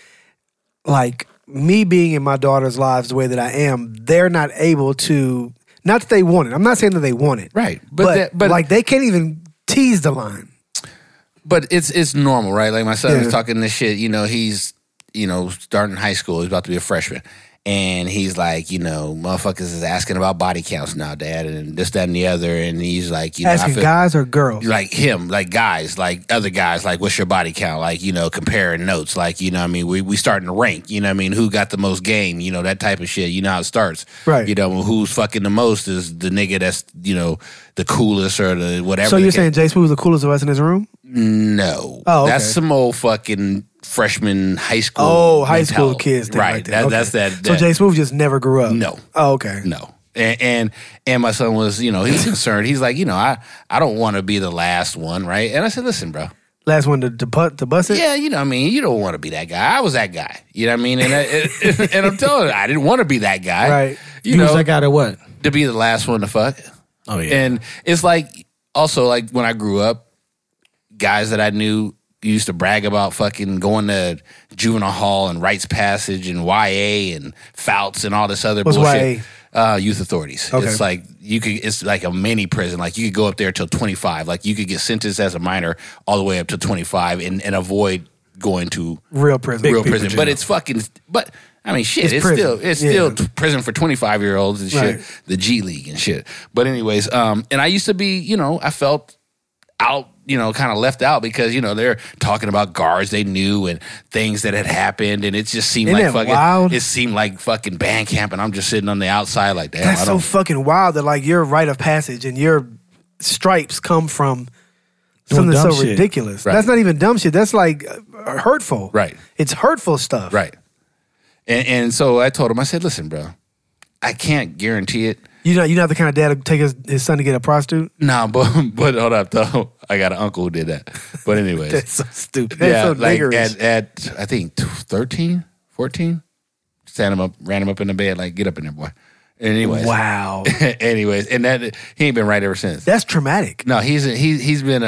like me being in my daughter's lives the way that I am, they're not able to, not that they want it. I'm not saying that they want it. Right. But like they can't even tease the line. But it's normal, right? Like my son was talking this shit, he's, starting high school. He's about to be a freshman. And he's like, motherfuckers is asking about body counts now, Dad, and this, that, and the other. And he's like, asking guys or girls? Like him, like guys, like other guys, like, what's your body count? Like, comparing notes. Like, we starting to rank, who got the most game, that type of shit. You know how it starts. Right. Who's fucking the most is the nigga that's, the coolest or the whatever. So you're saying Jay Smooth was the coolest of us in this room? No. Oh, okay. That's some old fucking freshman high school. Oh, high school kids. Right. Like that. That's that. So Jay Smooth just never grew up? No. Oh, okay. No. And my son was, he was concerned. He's like, I don't want to be the last one, right? And I said, listen, bro. Last one to bust it? Yeah, you don't want to be that guy. I was that guy. You know what I mean? And I'm telling you, I didn't want to be that guy. Right. You was that guy to what? To be the last one to fuck. Oh, yeah. And it's like, also like when I grew up, guys that I knew used to brag about fucking going to juvenile hall and rites passage and YA and Fouts and all this other What's bullshit. YA? Youth authorities. Okay. It's like it's like a mini prison. Like you could go up there till 25. Like you could get sentenced as a minor all the way up to 25 and avoid going to real prison. Real prison. But it's fucking. But I mean, shit. It's still prison for 25-year-olds and shit. Right. The G League and shit. But anyways, and I used to be, I felt out, kind of left out because, they're talking about guards they knew and things that had happened, and it just seemed like fucking wild? It seemed like fucking band camp, and I'm just sitting on the outside like, damn. That's so fucking wild that like your rite of passage and your stripes come from something so shit. Ridiculous. Right. That's not even dumb shit. That's like hurtful. Right. It's hurtful stuff. Right. And so I told him, I said, listen, bro, I can't guarantee it. You're not the kind of dad to take his son to get a prostitute? No, but hold up, though. I got an uncle who did that. But anyways. That's so stupid. That's so like niggerish. at I think 13, 14, ran him up in the bed, like, get up in there, boy. Anyways. Wow. Anyways, and that he ain't been right ever since. That's traumatic. No, he's been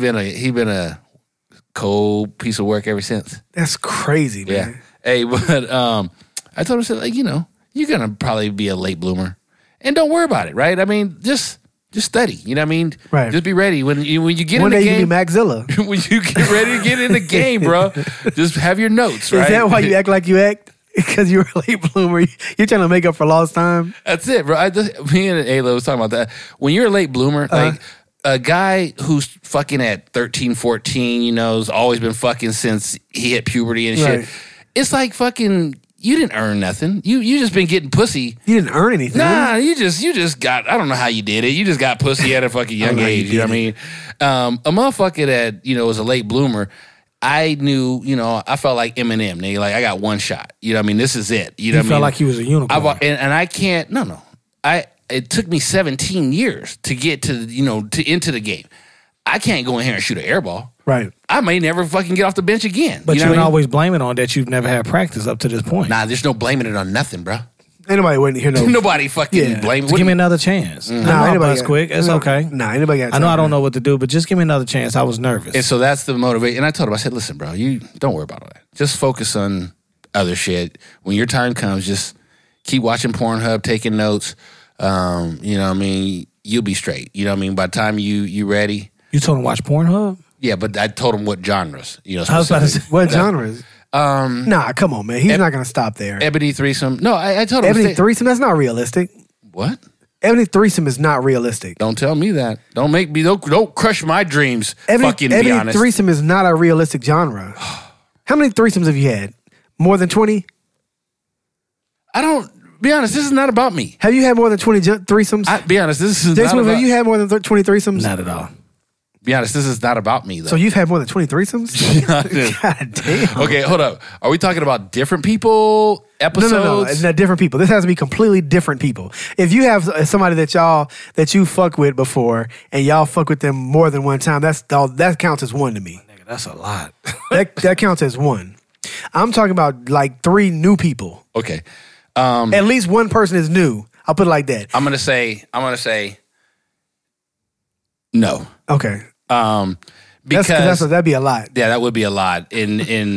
a cold piece of work ever since. That's crazy, man. Yeah. Hey, but I told him, I said, like, you're gonna probably be a late bloomer. And don't worry about it, right? I mean, just study. You know what I mean? Right. Just be ready when you get One in the game. One day you be Maxilla. When you get ready to get in the game, bro, just have your notes, right? Is that why you act like you act? Because you're a late bloomer. You're trying to make up for lost time? That's it, bro. Me and Ayla was talking about that. When you're a late bloomer, like a guy who's fucking at 13, 14, has always been fucking since he hit puberty and shit. Right. It's like fucking... You didn't earn nothing. You just been getting pussy. You didn't earn anything. Nah, you just got, I don't know how you did it. You just got pussy at a fucking young age. You know what I mean? A motherfucker that, was a late bloomer, I knew, I felt like Eminem. Nigga, like I got one shot. You know what I mean? This is it. You know what I mean? felt like he was a unicorn. And I can't, no. It took me 17 years to get to into the game. I can't go in here and shoot an air ball. Right. I may never fucking get off the bench again. But you know can always blame it on that you've never had practice up to this point. Nah, there's no blaming it on nothing, bro. Ain't nobody waiting to hear no. Nobody fucking blaming. Just give me another chance. Nah, anybody quick. It's okay. Nah, anybody got time. I know I don't know what to do, but just give me another chance. I was nervous. And so that's the motivation. And I told him, I said, listen, bro, you don't worry about all that. Just focus on other shit. When your time comes, just keep watching Pornhub, taking notes. You know what I mean? You'll be straight. You know what I mean? By the time you ready. You told him to watch Pornhub? Yeah, but I told him what genres. I was about to say, what genres? Nah, come on, man. He's not going to stop there. Ebony threesome. No, I told him. Ebony threesome? That's not realistic. What? Ebony threesome is not realistic. Don't tell me that. Don't crush my dreams. Fucking be honest. Ebony threesome is not a realistic genre. How many threesomes have you had? More than 20? I don't. Be honest, this is not about me. Have you had more than 20 threesomes? Be honest, this is Jason, not about... have you had more than 20 threesomes? Not at all. Be honest, this is not about me, though. So you've had more than 20 threesomes? God damn. Okay, hold up. Are we talking about different people, episodes? No. It's not different people. This has to be completely different people. If you have somebody that you fuck with before and y'all fuck with them more than one time, that counts as one to me. Nigga, that's a lot. that counts as one. I'm talking about like 3 new people. Okay. At least one person is new. I'll put it like that. I'm gonna say No. Okay. Because that'd be a lot. yeah, that would be a lot. In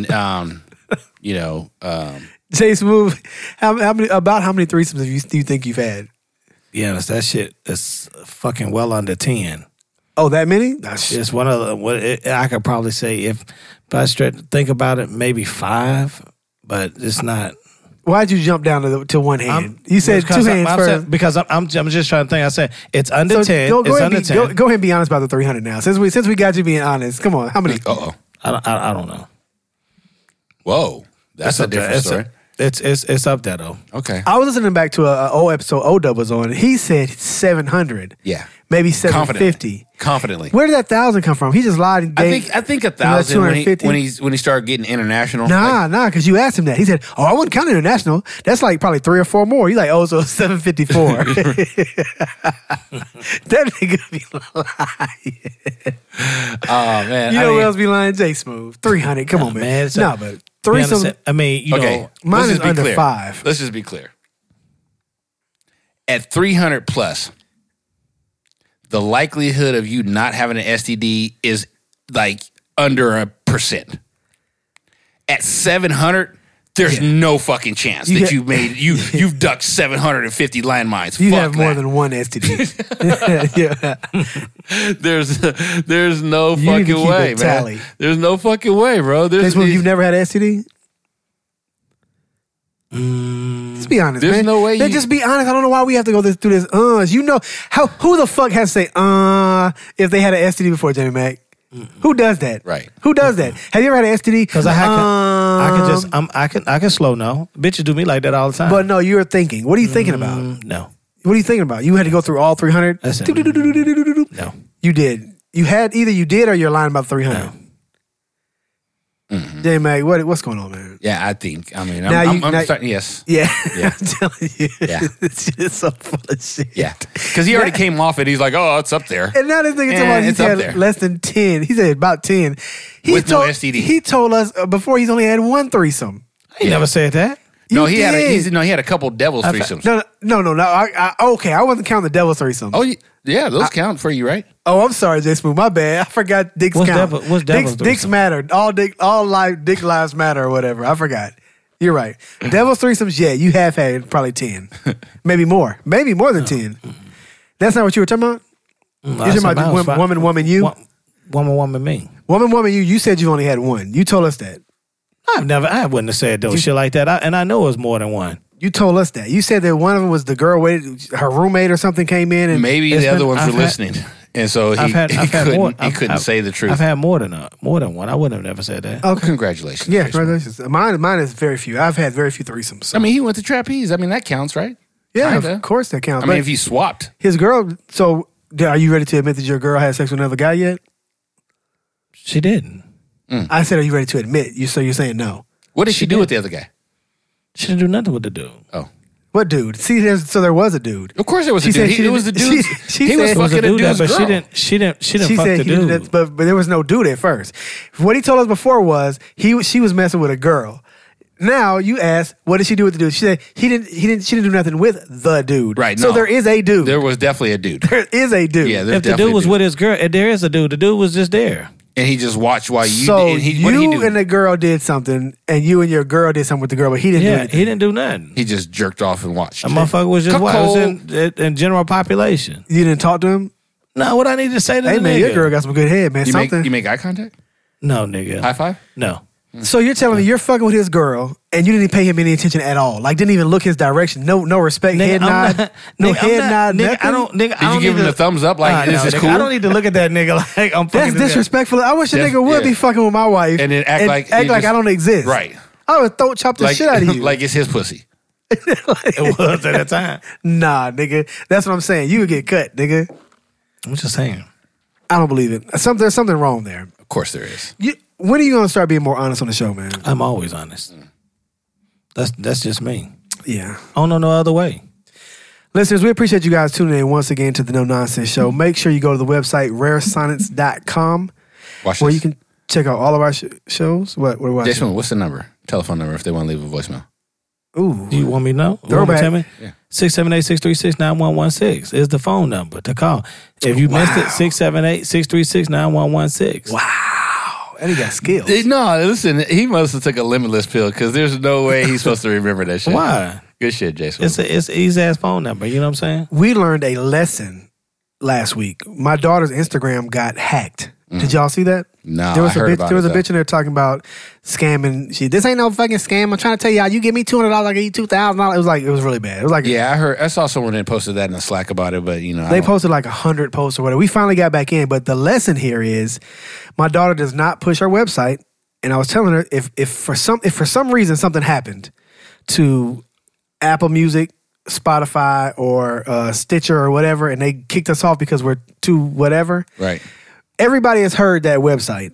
Jay Smooth, how many threesomes do you think you've had? Yeah, that shit is fucking well under 10. Oh, that many? It's one of the. I could probably say if I think about it, maybe 5, but it's not. Why'd you jump down to one hand? You said two hands first. Because I'm just trying to think. I said it's under 10. Go it's ahead under 10. Go ahead and be honest about the 300 now. Since we got you being honest, come on. How many? I don't know. Whoa, that's a different story. It's up there though. Okay. I was listening back to an old episode O-Dub was on. He said 700. Yeah. Maybe 750. Confidently. Where did that 1,000 come from? He just lied and gave. I think 1,000 when he started getting international. Nah, because you asked him that. He said, "Oh, I wouldn't count international. That's like probably 3 or 4 more." He's like, "Oh, so 754." That nigga be lying. Oh man, You know who else be lying? Jay Smooth. 300. Come on, man. No, but threesome. I mean, you know, mine is under clear. 5. Let's just be clear. At 300 plus, the likelihood of you not having an STD is like under 1%. At 700, there's no fucking chance that you've ducked 750 landmines. You Fuck have more that. than one STD. Yeah. There's no You need to fucking keep way, a man. tally. There's no fucking way, bro. Jay Smooth, you've never had an STD? Just be honest, There's man. no way Man, you- just be honest. I don't know why we have to go through this. You know who the fuck has to say if they had an STD before, Jamie Mack? Who does that? Right. Who does that? Have you ever had an STD? because I can slow no. Bitches do me like that all the time. But no, you're thinking. What are you thinking about? No, What are you thinking about? You had to go through all 300? Listen. No. You did. You had either you did or you're lying about 300. No. Jamie Mack, what's going on, man? Yeah, I think. I mean, Now I'm now- starting. Yes. Yeah, Yeah. I'm telling you. Yeah. It's just so full of shit. Yeah. Because he already came off it. He's like, oh, it's up there. And now this nigga talking about it's he's up had there. less than 10. He said about 10. With no STD. He told us before he's only had one threesome. he never said that. No, You he had did. he had a couple devil's threesomes. No. Okay, I wasn't counting the devil's threesomes. Oh, yeah, those count for you, right? Oh, I'm sorry, Jay Smooth. My bad. I forgot Dick's What's count. what's devil's Dick's threesome? matter. Dick lives matter or whatever. I forgot. You're right. Devil's threesomes, yeah, you have had probably 10. Maybe more. Maybe more than 10. That's not what you were talking about? You're talking about woman, you? Woman, me. Woman, you. You said you only had one. You told us that. I wouldn't have said those shit like that. And I know it was more than one. You told us that. You said that one of them was the girl, her roommate or something came in. And Maybe the other ones were listening. And so he couldn't say the truth. I've had more than one. I wouldn't have never said that. Okay. Congratulations. Yeah, Jason. congratulations. Mine is very few. I've had very few threesomes. So. I mean, he went to trapeze. I mean, that counts, right? Yeah, Kinda. of course that counts. I mean, But if he swapped. his girl, so are you ready to admit that your girl had sex with another guy yet? She didn't. I said, are you ready to admit? So you're saying no. What did she do with the other guy? She didn't do nothing with the dude. Oh. What dude? See, so there was a dude. Of course there was She a said dude. she It was the didn't- dude. she He was said- It was fucking a a dude, dude's but girl. she didn't She fuck said the he did dude. that, but there was no dude at first. What he told us before was she was messing with a girl. Now you ask, what did she do with the dude? She said she didn't do nothing with the dude. Right, So no. there is a dude. There was definitely a dude. There is a dude. Yeah, there's If the definitely dude was a dude. with his girl, if there is a dude. The dude was just there. And he just watched while you So did. And what did he you do? and the girl did something, and you and your girl did something with the girl, but he didn't do Yeah, anything. he didn't do nothing. He just jerked off and watched. A motherfucker was just Cuckold. in general population. You didn't talk to him? No, what I need to say to Hey the man, nigga? your girl got some good head, man. You make eye contact? No, nigga. High five? No. So you're telling me you're fucking with his girl, and you didn't pay him any attention at all? Like didn't even look his direction? No respect, Nigga, head I'm nod, not- no nigga, I'm head not- nod, nigga, nothing. I don't. Nigga, Did I don't you give need him to- the thumbs up? Like, Nah, is this nigga, cool? I don't need to look at that nigga like I'm fucking. That's disrespectful. I wish a That's- nigga would be yeah. fucking with my wife And then act like act you like just- I don't exist. Right. I would throat chop the Like, shit out of you. like it's his pussy. It was at that time. Nah, nigga. That's what I'm saying. You would get cut, nigga. I'm just saying. I don't believe it. There's something wrong there. Of course there is. When are you gonna start being more honest on the show, man? I'm always honest. That's just me. Yeah. I don't know no other way. Listeners, we appreciate you guys tuning in once again to the No Nonsense Show. Make sure you go to the website rarescience.com Watch where this. you can check out all of our shows. What watching? Jason, what's the number? Telephone number if they want to leave a voicemail. Ooh. Do you want me to know? Throwback. Tell me? Yeah. 678-636-9116 is the phone number to call. If you missed it, 678-636-9116. Wow. And he got skills. No, listen, he must have took a Limitless pill because there's no way he's supposed to remember that shit. Why? Good shit, Jason. It's an easy-ass phone number. You know what I'm saying? We learned a lesson last week. My daughter's Instagram got hacked. Did y'all see that? No, there was I heard about There was it, a bitch in there talking about scamming. This ain't no fucking scam. I'm trying to tell y'all, you give me $200, I give you $2,000. It was really bad. It was like, yeah, I saw someone that posted that in the Slack about it, but they posted like 100 posts or whatever. We finally got back in, but the lesson here is my daughter does not push her website. And I was telling her if for some reason something happened to Apple Music, Spotify, or Stitcher or whatever, and they kicked us off because we're too whatever. Right. Everybody has heard that website.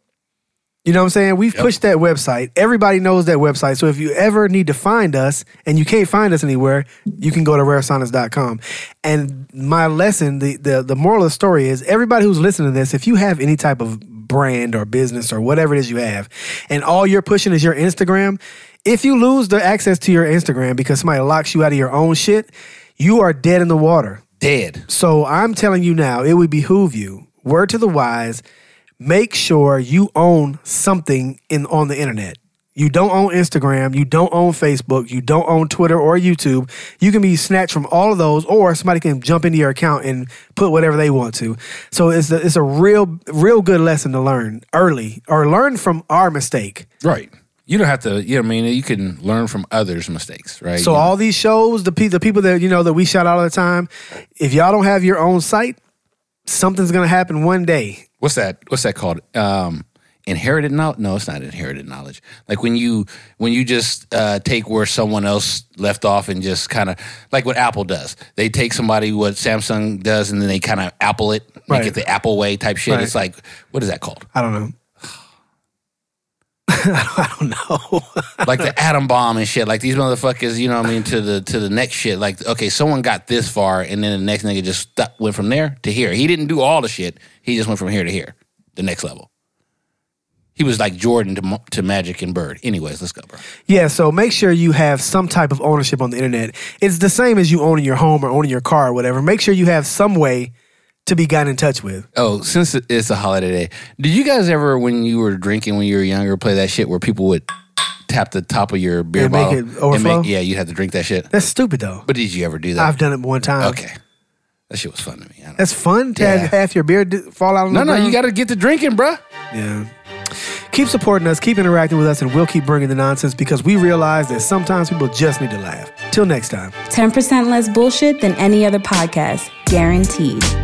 You know what I'm saying? We've pushed that website. Everybody knows that website. So if you ever need to find us and you can't find us anywhere, you can go to raresonics.com. And my lesson, the moral of the story is everybody who's listening to this, if you have any type of brand or business or whatever it is you have, and all you're pushing is your Instagram, if you lose the access to your Instagram because somebody locks you out of your own shit, you are dead in the water. Dead. So I'm telling you now, it would behoove you, word to the wise, make sure you own something on the internet. You don't own Instagram, you don't own Facebook, you don't own Twitter or YouTube. You can be snatched from all of those, or somebody can jump into your account and put whatever they want to. So it's a real good lesson to learn early, or learn from our mistake. Right. You don't have to, you can learn from others' mistakes, right? So all these shows, the people that, that we shout out all the time, if y'all don't have your own site, something's going to happen one day. What's that called? Inherited knowledge? No, it's not inherited knowledge. Like when you just take where someone else left off and just kind of, like what Apple does. They take somebody, what Samsung does, and then they kind of Apple it, make it the Apple way type shit. Right. It's like, what is that called? I don't know. I don't know. Like the atom bomb and shit. Like these motherfuckers, to the next shit. Like, okay, someone got this far, and then the next nigga just went from there to here. He didn't do all the shit. He just went from here to here, the next level. He was like Jordan to Magic and Bird. Anyways, let's go, bro. Yeah, so make sure you have some type of ownership on the internet. It's the same as you owning your home or owning your car or whatever. Make sure you have some way to be gotten in touch with. Oh, since it's a holiday day, did you guys ever, when you were drinking when you were younger, play that shit where people would tap the top of your beer bottle? Make it overflow? You'd have to drink that shit? That's stupid, though. But did you ever do that? I've done it one time. Okay. That shit was fun to me. That's fun to have half your beer fall out on the ground? No, you got to get to drinking, bruh. Yeah. Keep supporting us, keep interacting with us, and we'll keep bringing the nonsense because we realize that sometimes people just need to laugh. Till next time. 10% less bullshit than any other podcast. Guaranteed.